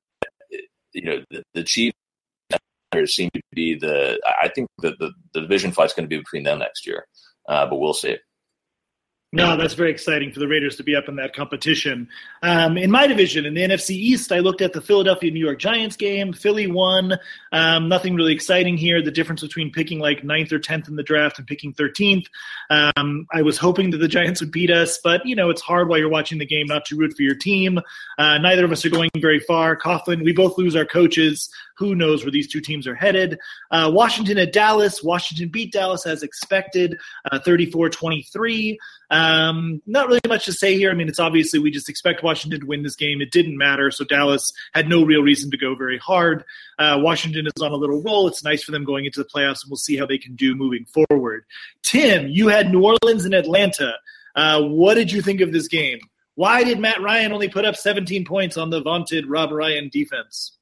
the Chiefs seem to be I think the division fight's going to be between them next year, but we'll see. No, that's very exciting for the Raiders to be up in that competition. In my division, in the NFC East, I looked at the Philadelphia-New York Giants game. Philly won. Nothing really exciting here. The difference between picking like 9th or 10th in the draft and picking 13th. I was hoping that the Giants would beat us, but, it's hard while you're watching the game not to root for your team. Neither of us are going very far. Coughlin, we both lose our coaches. Who knows where these two teams are headed? Washington at Dallas. Washington beat Dallas as expected, 34-23. Not really much to say here. I mean, it's obviously we just expect Washington to win this game. It didn't matter, so Dallas had no real reason to go very hard. Washington is on a little roll. It's nice for them going into the playoffs, and we'll see how they can do moving forward. Tim, you had New Orleans and Atlanta. What did you think of this game? Why did Matt Ryan only put up 17 points on the vaunted Rob Ryan defense?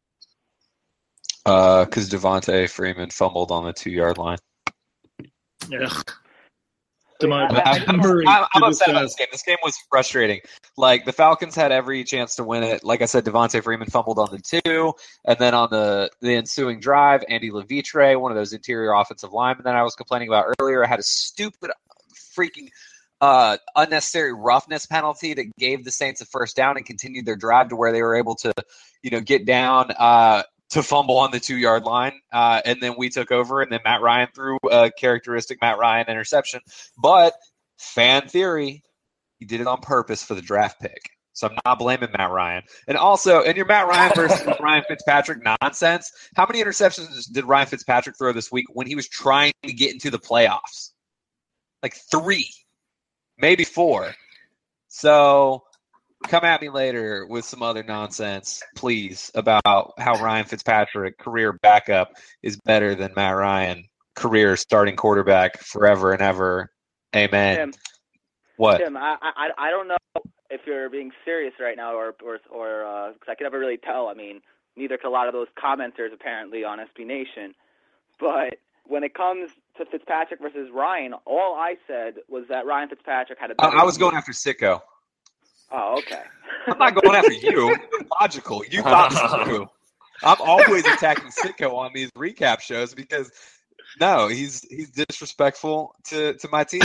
Because Devontae Freeman fumbled on the 2-yard line. Ugh. I'm upset about this game. This game was frustrating. Like, the Falcons had every chance to win it. Like I said, Devontae Freeman fumbled on the 2, and then on the ensuing drive, Andy Levitre, one of those interior offensive linemen that I was complaining about earlier, had a stupid freaking unnecessary roughness penalty that gave the Saints a first down and continued their drive to where they were able to, get down to fumble on the 2-yard line, and then we took over, and then Matt Ryan threw a characteristic Matt Ryan interception. But fan theory, he did it on purpose for the draft pick. So I'm not blaming Matt Ryan. And also, in your Matt Ryan versus Ryan Fitzpatrick nonsense, how many interceptions did Ryan Fitzpatrick throw this week when he was trying to get into the playoffs? Like 3, maybe 4. So come at me later with some other nonsense, please, about how Ryan Fitzpatrick, career backup, is better than Matt Ryan, career starting quarterback forever and ever. Amen. Tim, what? Tim, I don't know if you're being serious right now or because I can never really tell. I mean, neither can a lot of those commenters apparently on SB Nation. But when it comes to Fitzpatrick versus Ryan, all I said was that Ryan Fitzpatrick had a better I was going after Sicko. Oh, okay. I'm not going after you. You're logical. You thought this through. I'm always attacking Sicko on these recap shows because, no, he's disrespectful to my team.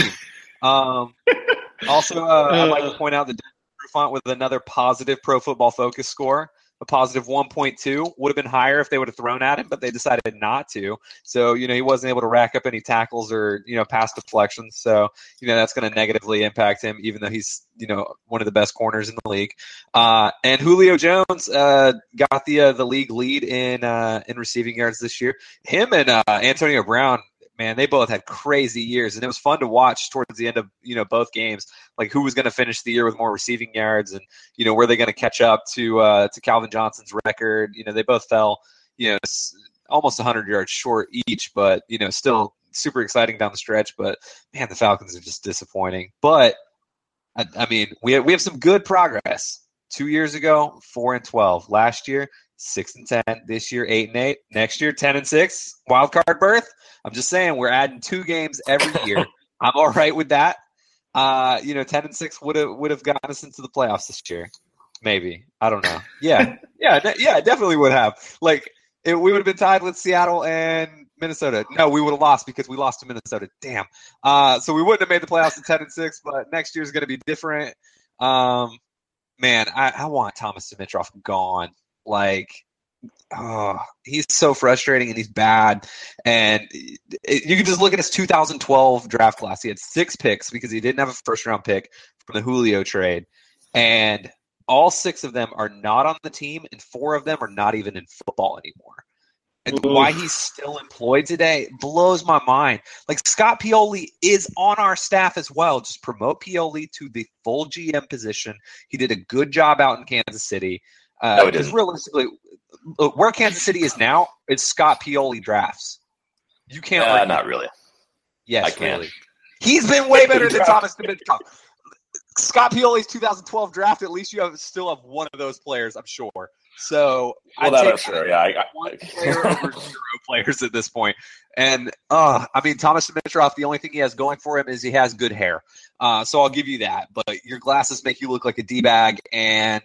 Also, I'd like to point out that Trufant with another positive Pro Football Focus score, a positive 1.2, would have been higher if they would have thrown at him, but they decided not to. So, he wasn't able to rack up any tackles or, pass deflections. So, that's going to negatively impact him, even though he's, one of the best corners in the league. And Julio Jones got the league lead in receiving yards this year. Him and Antonio Brown, man, they both had crazy years, and it was fun to watch towards the end of, both games, like who was going to finish the year with more receiving yards and, were they going to catch up to Calvin Johnson's record. They both fell, almost 100 yards short each, but, still super exciting down the stretch. But, man, the Falcons are just disappointing. But, I mean, we have some good progress. 2 years ago, 4-12. Last year, 6-10. This year, 8-8. Next year, 10-6. Wild card berth. I'm just saying we're adding 2 games every year. I'm all right with that. 10-6 would have gotten us into the playoffs this year. Maybe. I don't know. Yeah, definitely would have. Like, we would have been tied with Seattle and Minnesota. No, we would have lost because we lost to Minnesota. Damn. So we wouldn't have made the playoffs at 10-6, but next year's going to be different. Man, I want Thomas Dimitroff gone. Like, he's so frustrating and he's bad. And you can just look at his 2012 draft class. He had 6 picks because he didn't have a first-round pick from the Julio trade. And all 6 of them are not on the team, and 4 of them are not even in football anymore. And why he's still employed today blows my mind. Like, Scott Pioli is on our staff as well. Just promote Pioli to the full GM position. He did a good job out in Kansas City. Because realistically, where Kansas City is now, it's Scott Pioli drafts. You can't. Not really. Yes, I can. really. He's been way better than Thomas Dimitroff. Scott Pioli's 2012 draft, at least you still have one of those players, I'm sure. So I'm sure. Yeah, one player over 0 players at this point. And I mean, Thomas Dimitroff, the only thing he has going for him is he has good hair. So I'll give you that. But your glasses make you look like a D-bag, and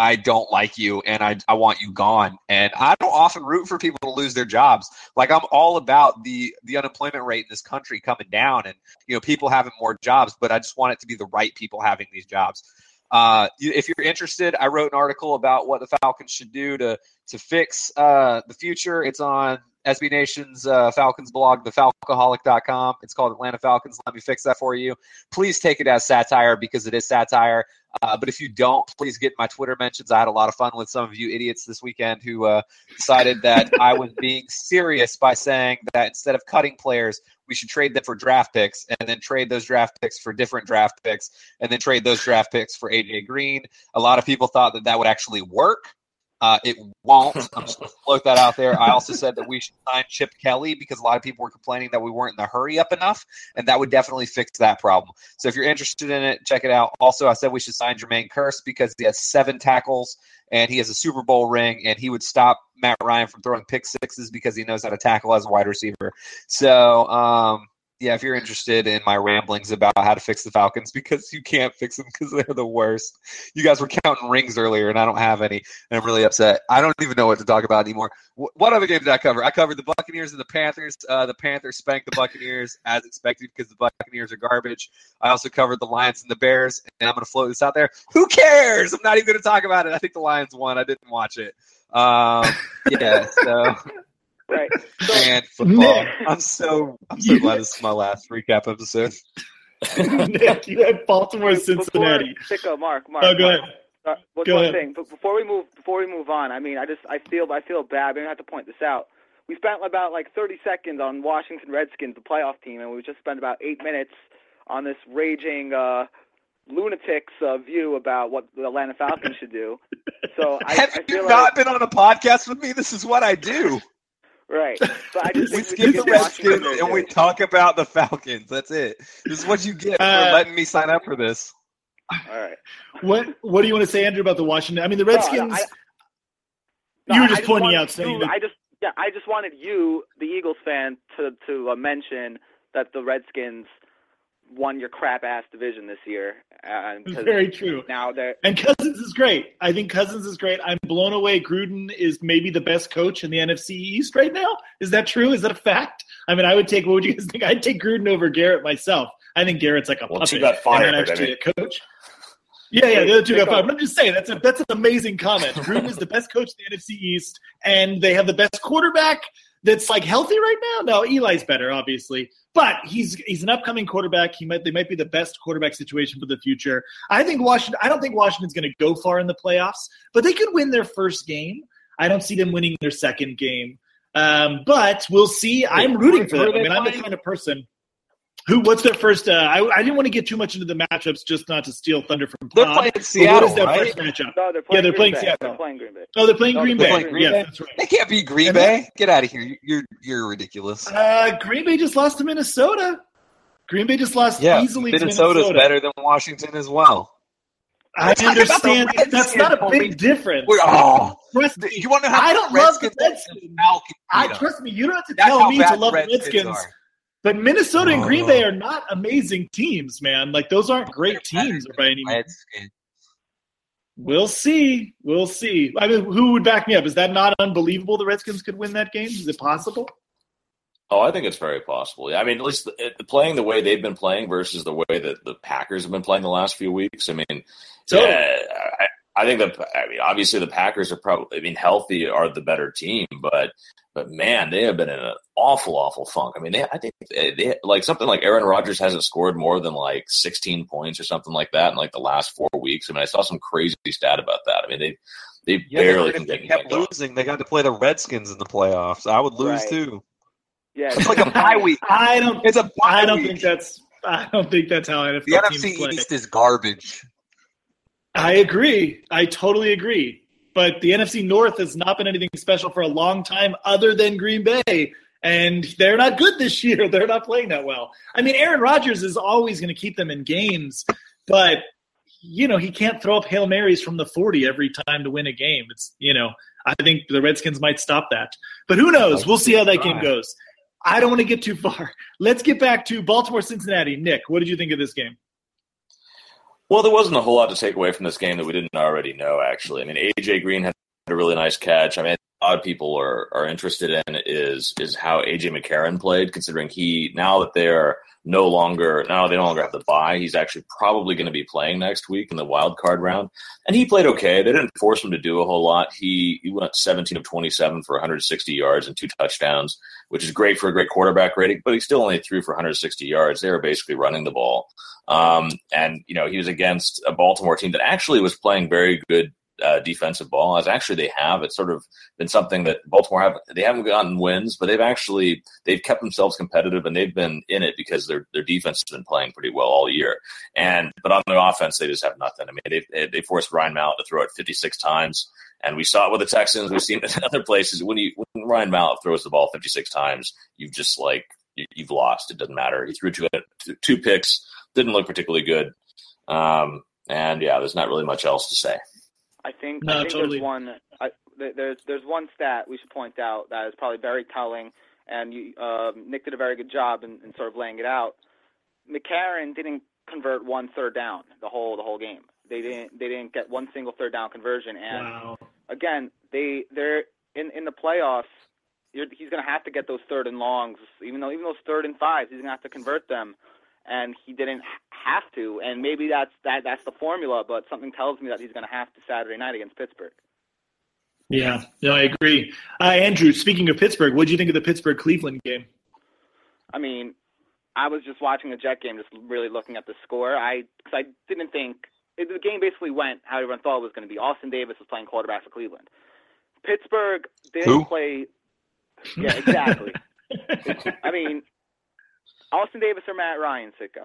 I don't like you and I want you gone. And I don't often root for people to lose their jobs. Like, I'm all about the unemployment rate in this country coming down and, people having more jobs, but I just want it to be the right people having these jobs. If you're interested, I wrote an article about what the Falcons should do to fix the future. It's on SB Nation's Falcons blog, thefalcoholic.com. It's called Atlanta Falcons. Let me fix that for you. Please take it as satire because it is satire. But if you don't, please get my Twitter mentions. I had a lot of fun with some of you idiots this weekend who decided that I was being serious by saying that instead of cutting players, we should trade them for draft picks and then trade those draft picks for different draft picks and then trade those draft picks for AJ Green. A lot of people thought that would actually work. It won't. I'm just going to float that out there. I also said that we should sign Chip Kelly because a lot of people were complaining that we weren't in the hurry up enough, and that would definitely fix that problem. So if you're interested in it, check it out. Also, I said we should sign Jermaine Kearse because he has 7 tackles, and he has a Super Bowl ring, and he would stop Matt Ryan from throwing pick sixes because he knows how to tackle as a wide receiver. So, yeah, if you're interested in my ramblings about how to fix the Falcons, because you can't fix them because they're the worst. You guys were counting rings earlier, and I don't have any, and I'm really upset. I don't even know what to talk about anymore. What other game did I cover? I covered the Buccaneers and the Panthers. The Panthers spanked the Buccaneers as expected because the Buccaneers are garbage. I also covered the Lions and the Bears, and I'm going to float this out there. Who cares? I'm not even going to talk about it. I think the Lions won. I didn't watch it. Yeah, so... Right. And football. I'm so glad this is my last recap episode. Nick, you had Baltimore, Cincinnati. Mark. Oh, go ahead. One thing. But before we move on, I mean, I feel bad. I mean, I have to point this out. We spent about 30 seconds on Washington Redskins, the playoff team, and we just spent about 8 minutes on this raging lunatics view about what the Atlanta Falcons should do. So have you not been on a podcast with me? This is what I do. Right. But I just we skip the Redskins and we talk about the Falcons. That's it. This is what you get for letting me sign up for this. All right. What do you want to say, Andrew, about the Washington? I mean, the Redskins. You were just pointing out saying that. I just wanted you, the Eagles fan, to mention that the Redskins won your crap-ass division this year. Very true. And Cousins is great. I think Cousins is great. I'm blown away. Gruden is maybe the best coach in the NFC East right now. Is that true? Is that a fact? I mean, what would you guys think? I'd take Gruden over Garrett myself. I think Garrett's like a puppet. Two got fired, and actually a coach. Yeah, the other two got fired. But I'm just saying, that's an amazing comment. Gruden is the best coach in the NFC East, and they have the best quarterback that's healthy right now. No, Eli's better, obviously. But he's an upcoming quarterback. They might be the best quarterback situation for the future. I don't think Washington's going to go far in the playoffs, but they could win their first game. I don't see them winning their second game. But we'll see. I'm rooting for them. I mean, I'm the kind of person what's their first I didn't want to get too much into the matchups just not to steal thunder from Todd. They're playing Seattle, what is their first matchup? No, they're playing Seattle. They're playing Green Bay. Oh, they're playing Green Bay. Yeah, that's right. They can't beat Green Bay. Get out of here. You're ridiculous. Green Bay just lost to Minnesota. Green Bay just lost easily to Minnesota. Minnesota's better than Washington as well. I understand. That's not a big difference. You want to know how I don't love the Redskins. Trust me, you don't have to tell me to love the Redskins. But Minnesota and Green Bay are not amazing teams, man. Those aren't great teams by any means. We'll see. I mean, who would back me up? Is that not unbelievable the Redskins could win that game? Is it possible? Oh, I think it's very possible. I mean, at least playing the way they've been playing versus the way that the Packers have been playing the last few weeks. I mean, I think obviously the Packers are probably, healthy are the better team, but man, they have been in an awful funk. I mean, I think they something like Aaron Rodgers hasn't scored more than 16 points or something like that in the last 4 weeks. I mean, I saw some crazy stat about that. I mean, they barely can get kept losing. They got to play the Redskins in the playoffs. I would lose too. Yeah, it's like a bye week. I don't think that's how NFL the NFC play. East is garbage. I agree. I totally agree. But the NFC North has not been anything special for a long time other than Green Bay. And they're not good this year. They're not playing that well. I mean, Aaron Rodgers is always going to keep them in games. But, he can't throw up Hail Marys from the 40 every time to win a game. It's, I think the Redskins might stop that. But who knows? We'll see how that game goes. I don't want to get too far. Let's get back to Baltimore, Cincinnati. Nick, what did you think of this game? Well, there wasn't a whole lot to take away from this game that we didn't already know, actually. I mean, A.J. Green had a really nice catch. I mean, a lot of people are interested in is how A.J. McCarron played, considering now they no longer have the bye, he's actually probably going to be playing next week in the wild card round. And he played okay. They didn't force him to do a whole lot. He went 17 of 27 for 160 yards and 2 touchdowns, which is great for a great quarterback rating, but he still only threw for 160 yards. They were basically running the ball. And he was against a Baltimore team that actually was playing very good defensive ball, as actually they have. It's sort of been something that Baltimore they haven't gotten wins, but they've kept themselves competitive, and they've been in it because their defense has been playing pretty well all year. But on the offense, they just have nothing. I mean, they forced Ryan Mallett to throw it 56 times, and we saw it with the Texans. We've seen it in other places. When Ryan Mallett throws the ball 56 times, you've just you've lost. It doesn't matter. He threw two picks, didn't look particularly good, and yeah, there's not really much else to say. I think totally. there's one stat we should point out that is probably very telling, and Nick did a very good job in sort of laying it out. McCarron didn't convert one third down the whole game. They didn't get one single third down conversion, and again, they're in the playoffs. He's going to have to get those third and longs, even those third and fives. He's going to have to convert them. And he didn't have to, and maybe that's the formula, but something tells me that he's going to have to Saturday night against Pittsburgh. Yeah, no, I agree. Andrew, speaking of Pittsburgh, what did you think of the Pittsburgh-Cleveland game? I mean, I was just watching the Jet game, just really looking at the score. Because I didn't think – the game basically went how everyone thought it was going to be. Austin Davis was playing quarterback for Cleveland. Pittsburgh didn't play – yeah, exactly. I mean – Austin Davis or Matt Ryan, sicko?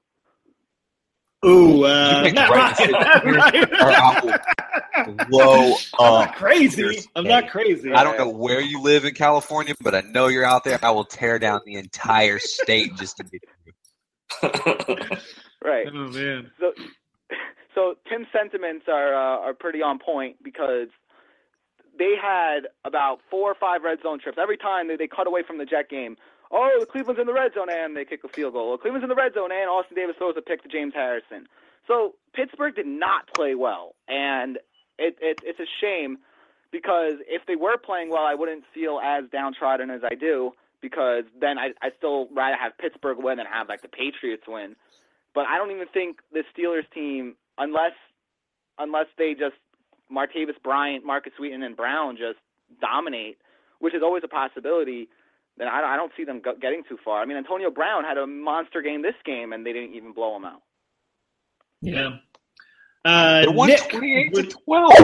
Ooh, Matt Ryan. Whoa, I'm not crazy. I don't know where you live in California, but I know you're out there. I will tear down the entire state just to get you. Right. Oh man. So Tim's sentiments are pretty on point because they had about 4 or 5 red zone trips. Every time they cut away from the Jet game, oh, Cleveland's in the red zone, and they kick a field goal. Well, Cleveland's in the red zone, and Austin Davis throws a pick to James Harrison. So Pittsburgh did not play well, and it's a shame because if they were playing well, I wouldn't feel as downtrodden as I do because then I still rather have Pittsburgh win than have, the Patriots win. But I don't even think the Steelers team, unless they just Martavis Bryant, Marcus Wheaton, and Brown just dominate, which is always a possibility, then I don't see them getting too far. I mean, Antonio Brown had a monster game this game, and they didn't even blow him out. Yeah. They won Nick, 28-12.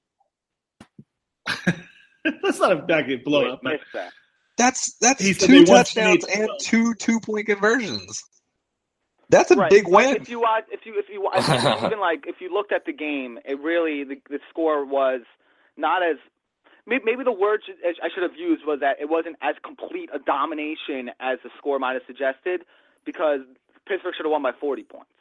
That's not a bad blowout. That's He said 2 they won touchdowns 28-12. and 2 2-point conversions. That's a Right. big win. If you watch, if you even if you looked at the game, it really the score was not as. Maybe the word I should have used was that it wasn't as complete a domination as the score might have suggested because Pittsburgh should have won by 40 points.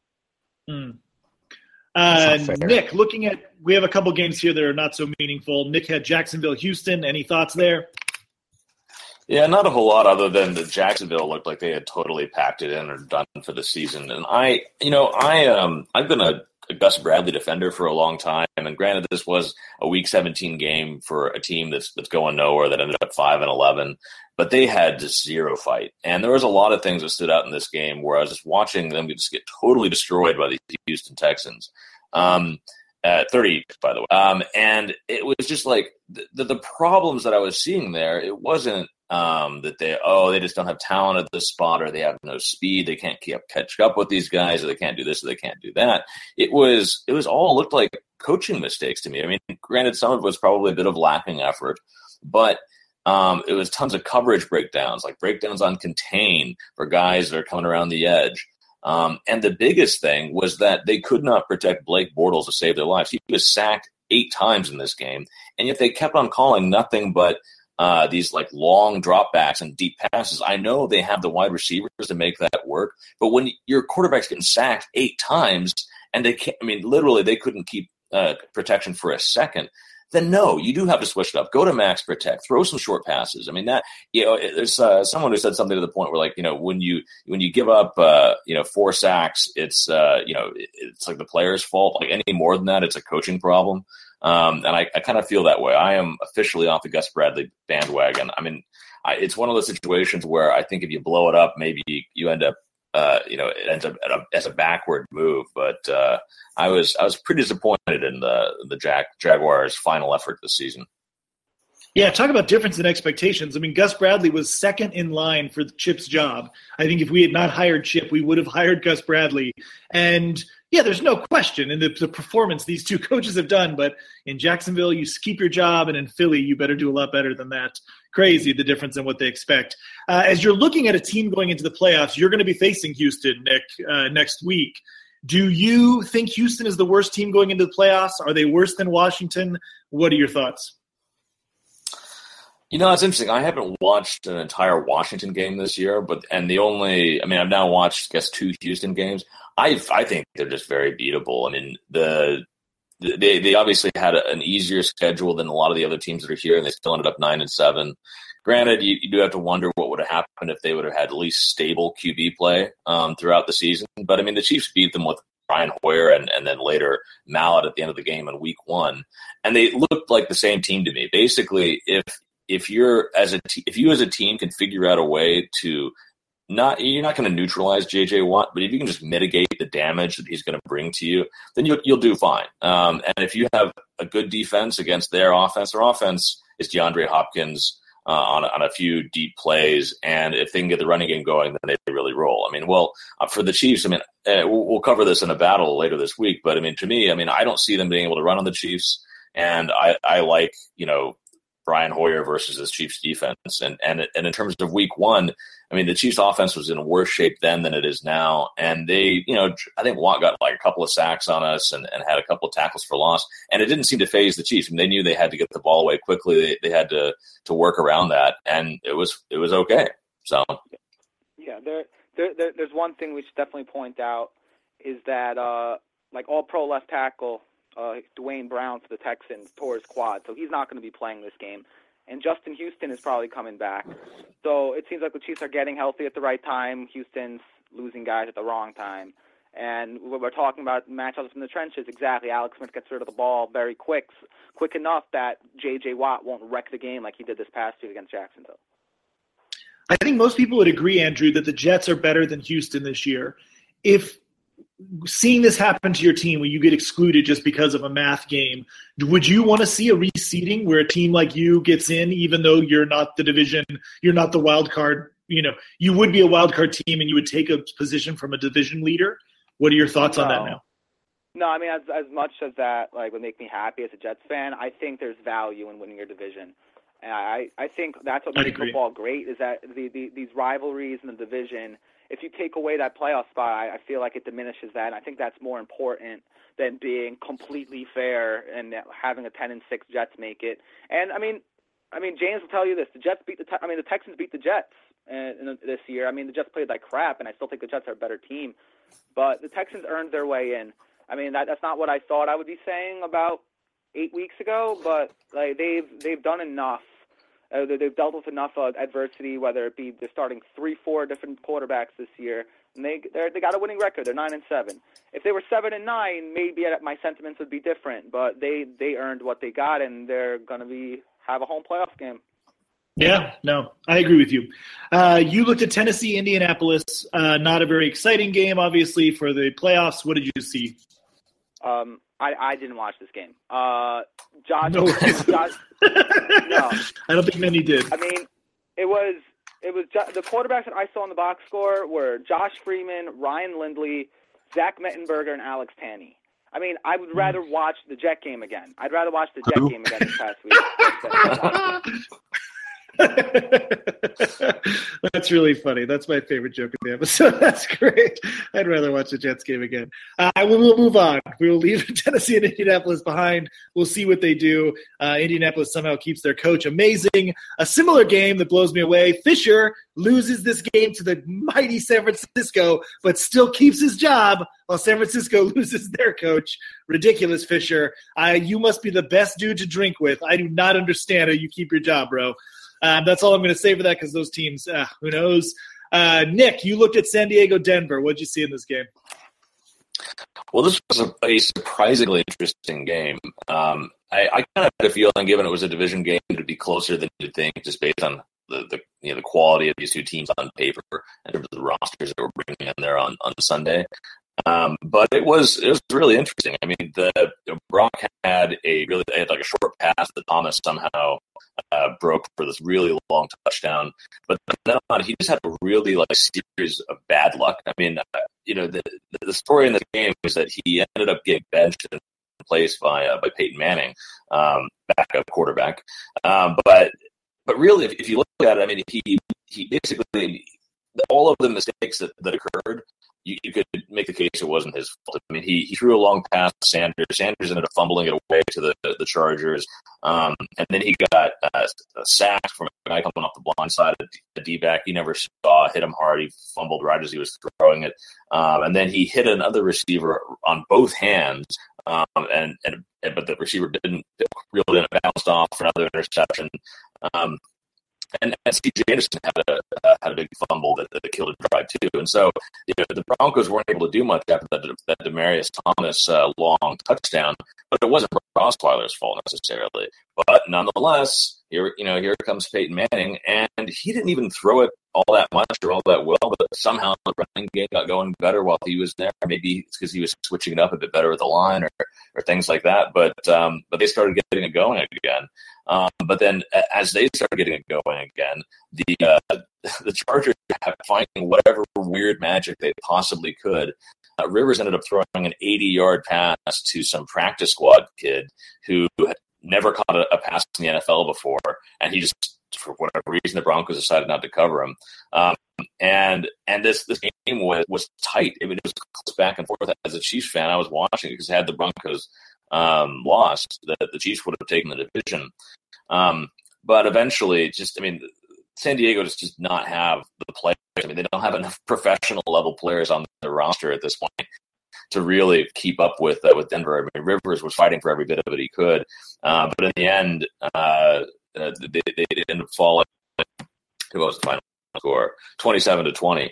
Nick, we have a couple games here that are not so meaningful. Nick had Jacksonville, Houston. Any thoughts there? Yeah, not a whole lot other than that Jacksonville looked like they had totally packed it in or done for the season. And I've been a Gus Bradley defender for a long time, and granted, this was a Week 17 game for a team that's going nowhere that ended up 5-11, but they had just zero fight. And there was a lot of things that stood out in this game where I was just watching them just get totally destroyed by the Houston Texans. 30, by the way. And it was just like the problems that I was seeing there, it wasn't that they just don't have talent at this spot, or they have no speed, they can't catch up with these guys, or they can't do this, or they can't do that. It was all looked like coaching mistakes to me. I mean, granted, some of it was probably a bit of lacking effort, but it was tons of coverage breakdowns, like breakdowns on contain for guys that are coming around the edge. And the biggest thing was that they could not protect Blake Bortles to save their lives. He was sacked 8 times in this game, and yet they kept on calling nothing but these long dropbacks and deep passes. I know they have the wide receivers to make that work, but when your quarterback's getting sacked 8 times and they can't, literally they couldn't keep protection for a second, then no, you do have to switch it up. Go to max protect, throw some short passes. I mean, that, there's someone who said something to the point where, like, when you give up 4 sacks, it's it's like the player's fault. Like, any more than that, it's a coaching problem. And I kind of feel that way. I am officially off the Gus Bradley bandwagon. I mean, it's one of those situations where I think if you blow it up, maybe you end up, it ends up as a backward move. But I was pretty disappointed in the Jaguars' final effort this season. Yeah, talk about difference in expectations. I mean, Gus Bradley was second in line for Chip's job. I think if we had not hired Chip, we would have hired Gus Bradley. And yeah, there's no question in the performance these two coaches have done. But in Jacksonville, you keep your job, and in Philly, you better do a lot better than that. Crazy, the difference in what they expect. As you're looking at a team going into the playoffs, you're going to be facing Houston, Nick, next week. Do you think Houston is the worst team going into the playoffs? Are they worse than Washington? What are your thoughts? It's interesting. I haven't watched an entire Washington game this year, I've now watched, 2 Houston games. I think they're just very beatable. I mean, they obviously had an easier schedule than a lot of the other teams that are here, and they still ended up 9-7. Granted, you do have to wonder what would have happened if they would have had at least stable QB play throughout the season. But I mean, the Chiefs beat them with Brian Hoyer and then later Mallett at the end of the game in week 1, and they looked like the same team to me. Basically, if you as a team can figure out a way to you're not going to neutralize J.J. Watt, but if you can just mitigate the damage that he's going to bring to you, then you'll do fine. And if you have a good defense against their offense is DeAndre Hopkins on a few deep plays, and if they can get the running game going, then they really roll. I mean, for the Chiefs, I mean, we'll cover this in a battle later this week, but I mean, to me, I don't see them being able to run on the Chiefs, and I like, Brian Hoyer versus this Chiefs defense. And in terms of week 1, I mean, the Chiefs offense was in worse shape then than it is now. And they, I think Watt got like a couple of sacks on us and had a couple of tackles for loss. And it didn't seem to faze the Chiefs. I mean, they knew they had to get the ball away quickly. They had to work around that. And it was okay. So, yeah, there's one thing we should definitely point out is that, all pro left tackle, Dwayne Brown for the Texans tore his quad, so he's not going to be playing this game. And Justin Houston is probably coming back. So it seems like the Chiefs are getting healthy at the right time. Houston's losing guys at the wrong time. And we're talking about matchups in the trenches. Exactly. Alex Smith gets rid of the ball very quick enough that J.J. Watt won't wreck the game like he did this past week against Jacksonville. I think most people would agree, Andrew, that the Jets are better than Houston this year. If seeing this happen to your team where you get excluded just because of a math game, would you want to see a reseeding where a team like you gets in even though you're not the division, you're not the wild card, you would be a wild card team and you would take a position from a division leader? What are your thoughts on that now? No, I mean, as much as that would make me happy as a Jets fan, I think there's value in winning your division. And I think that's what makes football great is that these rivalries in the division, if you take away that playoff spot, I feel like it diminishes that. And I think that's more important than being completely fair and having a 10-6 Jets make it. And I mean, James will tell you this: the Texans beat the Jets this year. I mean, the Jets played like crap, and I still think the Jets are a better team. But the Texans earned their way in. I mean, that's not what I thought I would be saying about 8 weeks ago, but they've done enough. They've dealt with enough adversity, whether it be they're starting 3-4 different quarterbacks this year, and they got a winning record. They're 9-7. If they were 7-9, maybe my sentiments would be different. But they earned what they got, and they're going to have a home playoff game. Yeah, no, I agree with you. You looked at Tennessee, Indianapolis. Not a very exciting game, obviously, for the playoffs. What did you see? I didn't watch this game. Josh, no, I don't think many did. I mean, it was the quarterbacks that I saw in the box score were Josh Freeman, Ryan Lindley, Zach Mettenberger, and Alex Tanney. I mean, I would rather watch the Jet game again. I'd rather watch the Jet game again this past week. That's really funny. That's my favorite joke of the episode. That's great. I'd rather watch the Jets game again. We will move on. We will leave Tennessee and Indianapolis behind. We'll see what they do. Indianapolis somehow keeps their coach. Amazing. A similar game that blows me away. Fisher loses this game to the mighty San Francisco, but still keeps his job while San Francisco loses their coach. Ridiculous, Fisher. You must be the best dude to drink with. I do not understand how you keep your job, bro. That's all I'm going to say for that because those teams, who knows? Nick, you looked at San Diego, Denver. What did you see in this game? Well, this was a surprisingly interesting game. I kind of had a feeling, given it was a division game, it would be closer than you'd think, just based on the quality of these two teams on paper and terms of the rosters that were bringing in there on Sunday. But it was really interesting. I mean, the Brock had a short pass that Thomas somehow broke for this really long touchdown. But then he just had a really series of bad luck. I mean, the story in the game is that he ended up getting benched and replaced by Peyton Manning, backup quarterback. But really, if you look at it, I mean, he basically all of the mistakes that occurred. You could make the case it wasn't his fault. I mean, he threw a long pass to Sanders. Sanders ended up fumbling it away to the Chargers. And then he got sacked from a guy coming off the blind side of the D-back. He never saw, hit him hard. He fumbled right as he was throwing it. And then he hit another receiver on both hands. But the receiver didn't reel it in, it bounced off for another interception. And C.J. Anderson had a big fumble that killed a drive too. And so the Broncos weren't able to do much after that Demaryius Thomas long touchdown, but it wasn't Osweiler's fault necessarily. But nonetheless, here comes Peyton Manning, and he didn't even throw it all that much or all that well, but somehow the running game got going better while he was there. Maybe it's because he was switching it up a bit better with the line or things like that. But they started getting it going again. But then as they started getting it going again, the Chargers kept finding whatever weird magic they possibly could. Rivers ended up throwing an 80-yard pass to some practice squad kid who had never caught a pass in the NFL before, and he just, for whatever reason, the Broncos decided not to cover him. And this game was tight. I mean, it was close back and forth. As a Chiefs fan, I was watching it because had the Broncos lost, the Chiefs would have taken the division. But eventually, San Diego does not have the players. I mean, they don't have enough professional level players on their roster at this point to really keep up with Denver. I mean, Rivers was fighting for every bit of it he could, but in the end, they ended up falling. What was the final score? 27-20.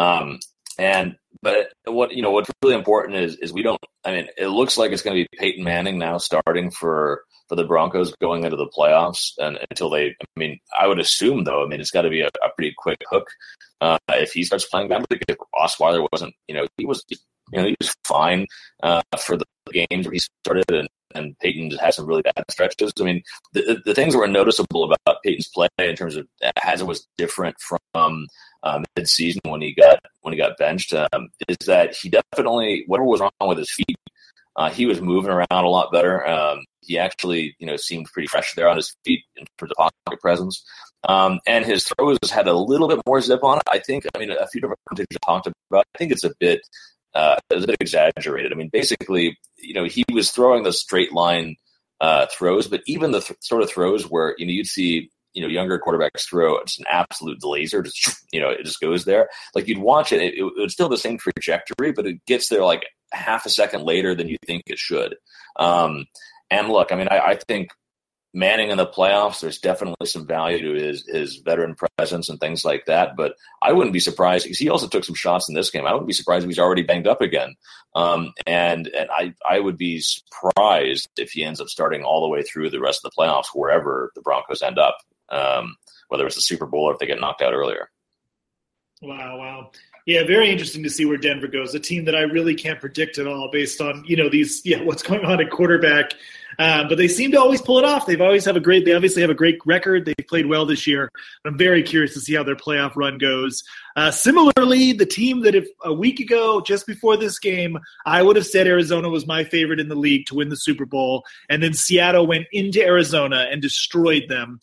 But what's really important is we don't. I mean, it looks like it's going to be Peyton Manning now starting for the Broncos going into the playoffs, and until they. I mean, I would assume though. I mean, it's got to be a pretty quick hook if he starts playing badly. If Osweiler wasn't, he was fine for the games where he started, and Peyton just had some really bad stretches. I mean, the things that were noticeable about Peyton's play in terms of as it was different from mid-season when he got benched is that he definitely, whatever was wrong with his feet, he was moving around a lot better. He actually, seemed pretty fresh there on his feet in terms of pocket presence. And his throws had a little bit more zip on it. I think, a few different things we talked about. I think it's a bit exaggerated. I mean, basically, he was throwing the straight line throws, but even the sort of throws where, you'd see, younger quarterbacks throw, it's an absolute laser. Just, it just goes there. Like you'd watch it, it was still the same trajectory, but it gets there like half a second later than you think it should. And look, I think Manning in the playoffs, there's definitely some value to his veteran presence and things like that. But I wouldn't be surprised because he also took some shots in this game. I wouldn't be surprised if he's already banged up again. And I would be surprised if he ends up starting all the way through the rest of the playoffs, wherever the Broncos end up, whether it's the Super Bowl or if they get knocked out earlier. Wow. Yeah, very interesting to see where Denver goes. A team that I really can't predict at all based on, what's going on at quarterback. But they seem to always pull it off. They obviously have a great record. They've played well this year. I'm very curious to see how their playoff run goes. Similarly, the team that if a week ago, just before this game, I would have said Arizona was my favorite in the league to win the Super Bowl, and then Seattle went into Arizona and destroyed them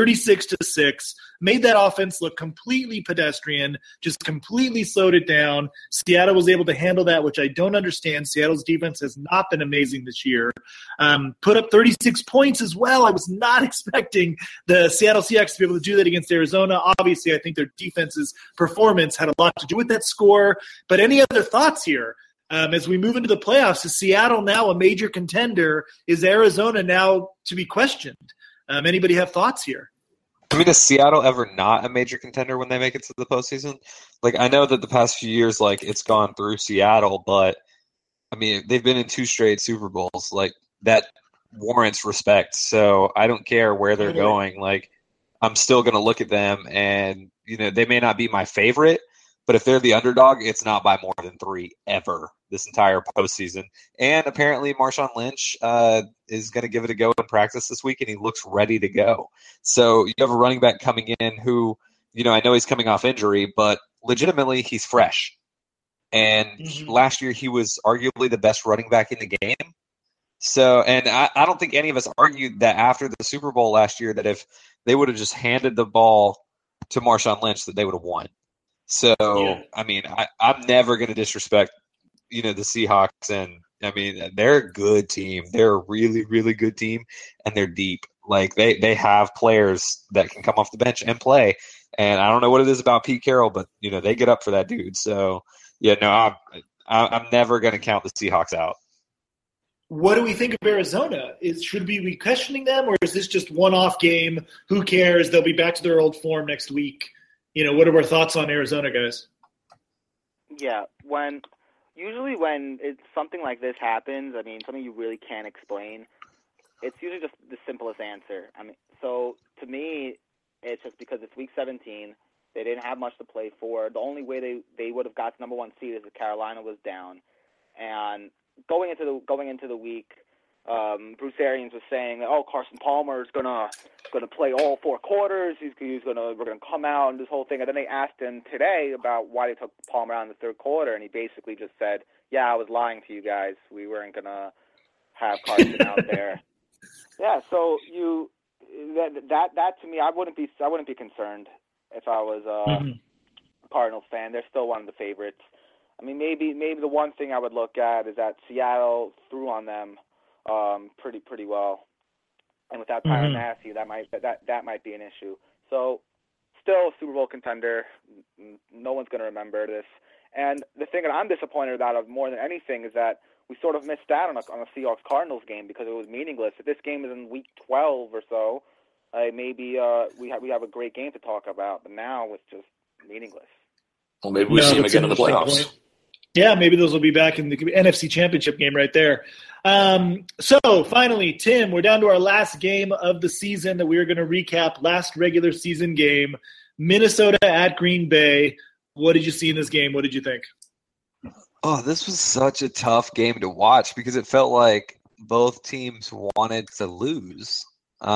36-6, made that offense look completely pedestrian, just completely slowed it down. Seattle was able to handle that, which I don't understand. Seattle's defense has not been amazing this year. Put up 36 points as well. I was not expecting the Seattle Seahawks to be able to do that against Arizona. Obviously, I think their defense's performance had a lot to do with that score. But any other thoughts here? As we move into the playoffs, is Seattle now a major contender? Is Arizona now to be questioned? Anybody have thoughts here? I mean, is Seattle ever not a major contender when they make it to the postseason? Like, I know that the past few years, like, it's gone through Seattle, but, I mean, they've been in 2 straight Super Bowls. Like, that warrants respect. So I don't care where they're going. Like, I'm still going to look at them, and, you know, they may not be my favorite, but if they're the underdog, it's not by more than 3 ever this entire postseason. And apparently Marshawn Lynch is going to give it a go in practice this week, and he looks ready to go. So you have a running back coming in who, you know, I know he's coming off injury, but legitimately he's fresh. And last year he was arguably the best running back in the game. So, and I don't think any of us argued that after the Super Bowl last year that if they would have just handed the ball to Marshawn Lynch that they would have won. So, yeah. I mean, I'm never going to disrespect, you know, the Seahawks. And, I mean, they're a good team. They're a really, really good team, and they're deep. Like, they have players that can come off the bench and play. And I don't know what it is about Pete Carroll, but, you know, they get up for that dude. So, yeah, no, I'm never going to count the Seahawks out. What do we think of Arizona? Should we be questioning them, or is this just one-off game? Who cares? They'll be back to their old form next week. You know, what are our thoughts on Arizona, guys? Yeah, usually when something like this happens, I mean, something you really can't explain, it's usually just the simplest answer. I mean, so to me, it's just because it's Week 17. They didn't have much to play for. The only way they would have got the number 1 seed is if Carolina was down. And going into the week, Bruce Arians was saying, "Oh, Carson Palmer is gonna play all 4 quarters. We're gonna come out and this whole thing." And then they asked him today about why they took Palmer out in the 3rd quarter, and he basically just said, "Yeah, I was lying to you guys. We weren't gonna have Carson out there." Yeah, so that to me, I wouldn't be concerned if I was a Cardinals fan. They're still one of the favorites. I mean, maybe the one thing I would look at is that Seattle threw on them pretty well, and without Tyrann Mathieu, that might be an issue. So, still a Super Bowl contender. No one's going to remember this. And the thing that I'm disappointed about more than anything is that we sort of missed out on a Seahawks-Cardinals game because it was meaningless. If this game is in Week 12 or so, maybe we have a great game to talk about. But now it's just meaningless. Well, maybe we see him again in the playoffs. Yeah, maybe those will be back in the NFC Championship game right there. So, finally, Tim, we're down to our last game of the season that we're going to recap. Last regular season game, Minnesota at Green Bay. What did you see in this game? What did you think? Oh, this was such a tough game to watch because it felt like both teams wanted to lose.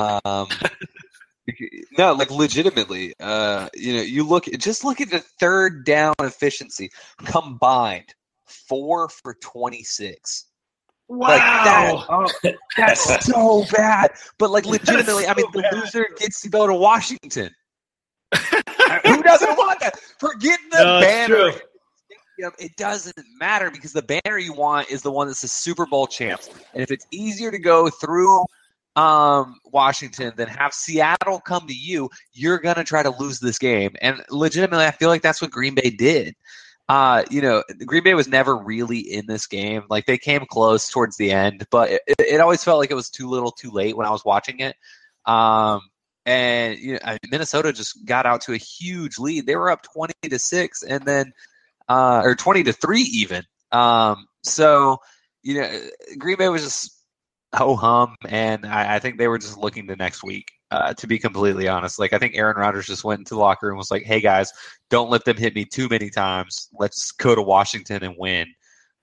No, like legitimately, you look at the 3rd down efficiency combined 4 for 26. Wow, that's so bad. But like legitimately, I mean, the loser gets to go to Washington. Who doesn't want that? Forget the banner. It doesn't matter because the banner you want is the one that's the Super Bowl champs. And if it's easier to go through Washington than have Seattle come to you, you're going to try to lose this game. And legitimately, I feel like that's what Green Bay did. Green Bay was never really in this game. Like, they came close towards the end, but it always felt like it was too little too late when I was watching it. And Minnesota just got out to a huge lead. They were up 20-6 and then or 20-3 even. So Green Bay was just ho-hum, and I think they were just looking to next week, to be completely honest. Like, I think Aaron Rodgers just went into the locker room and was like, "Hey, guys, don't let them hit me too many times. Let's go to Washington and win."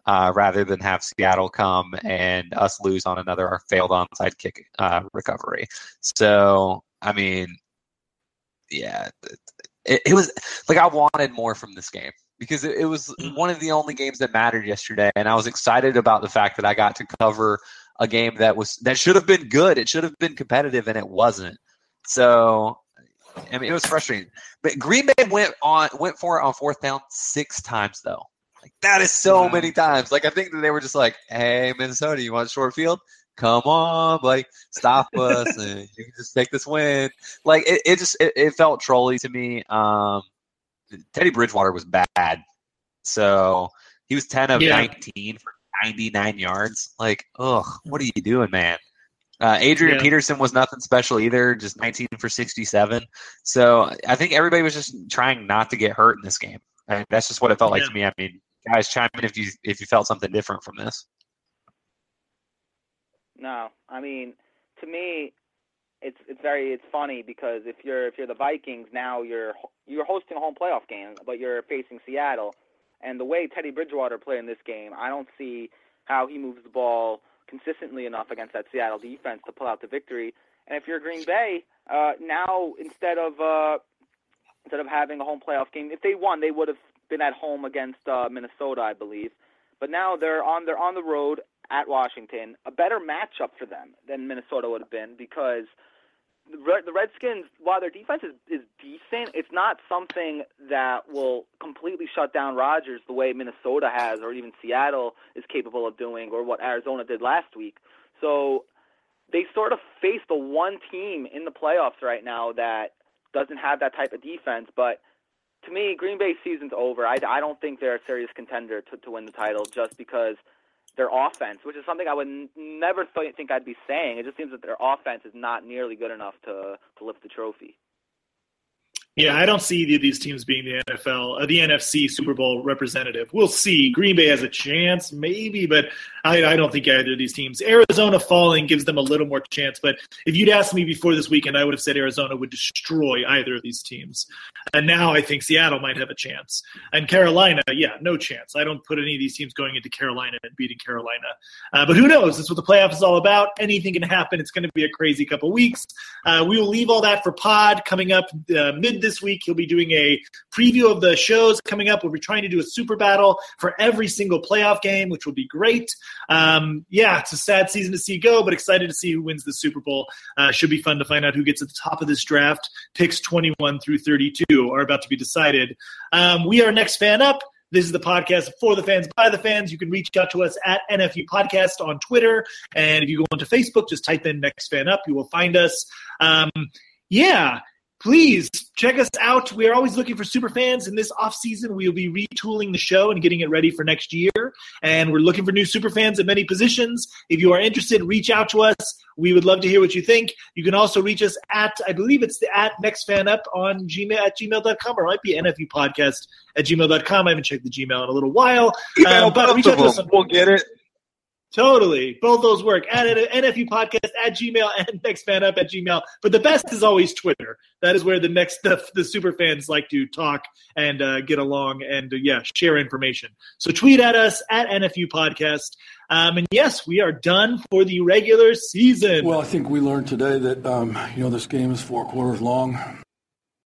rather than have Seattle come and us lose on another failed onside kick recovery. So, I mean, yeah, it was like I wanted more from this game because it was one of the only games that mattered yesterday, and I was excited about the fact that I got to cover a game that should have been good. It should have been competitive, and it wasn't. So, I mean, it was frustrating. But Green Bay went for it on fourth down 6 times, though. Like, that is so many times. Like, I think that they were just like, hey, Minnesota, you want short field? Come on, like, stop us, and you can just take this win. Like, it felt trolly to me. Teddy Bridgewater was bad. So, he was 10 of 19 for 99 yards. Like, ugh, what are you doing, man? Adrian Peterson was nothing special either, just 19 for 67. So I think everybody was just trying not to get hurt in this game. And that's just what it felt like to me. I mean, guys, chime in if you felt something different from this. No, I mean, to me, it's funny because if you're the Vikings now, you're hosting a home playoff game, but you're facing Seattle, and the way Teddy Bridgewater played in this game, I don't see how he moves the ball consistently enough against that Seattle defense to pull out the victory. And if you're Green Bay, now instead of having a home playoff game, if they won, they would have been at home against Minnesota, I believe. But now they're on the road at Washington, a better matchup for them than Minnesota would have been because the Redskins, while their defense is decent, it's not something that will completely shut down Rodgers the way Minnesota has or even Seattle is capable of doing or what Arizona did last week. So they sort of face the one team in the playoffs right now that doesn't have that type of defense. But to me, Green Bay's season's over. I don't think they're a serious contender to win the title just because their offense, which is something I would never think I'd be saying. It just seems that their offense is not nearly good enough to lift the trophy. Yeah, I don't see either of these teams being the NFC Super Bowl representative. We'll see. Green Bay has a chance, maybe, but I don't think either of these teams. Arizona falling gives them a little more chance, but if you'd asked me before this weekend, I would have said Arizona would destroy either of these teams. And now I think Seattle might have a chance. And Carolina, no chance. I don't put any of these teams going into Carolina and beating Carolina. But who knows? That's what the playoff is all about. Anything can happen. It's going to be a crazy couple weeks. We will leave all that for Pod coming up mid this week. He'll be doing a preview of the shows coming up. We'll be trying to do a super battle for every single playoff game, which will be great. It's a sad season to see go, but excited to see who wins the Super Bowl. Should be fun to find out who gets at the top of this draft. Picks 21 through 32 are about to be decided. We are Next Fan Up. This is the podcast for the fans, by the fans. You can reach out to us at NFU Podcast on Twitter. And if you go onto Facebook, just type in Next Fan Up. You will find us. Please check us out. We are always looking for super fans. In this offseason, we will be retooling the show and getting it ready for next year. And we're looking for new super fans at many positions. If you are interested, reach out to us. We would love to hear what you think. You can also reach us at, I believe it's at NextFanUp on Gmail at gmail.com, or it might be NFU Podcast at gmail.com. I haven't checked the Gmail in a little while. But reach out to us. We'll get it. Totally. Both those work. At NFU Podcast at Gmail and NextFanUp at Gmail. But the best is always Twitter. That is where the super fans like to talk and get along and, share information. So tweet at us at NFU Podcast. And yes, we are done for the regular season. Well, I think we learned today that, this game is 4 quarters long.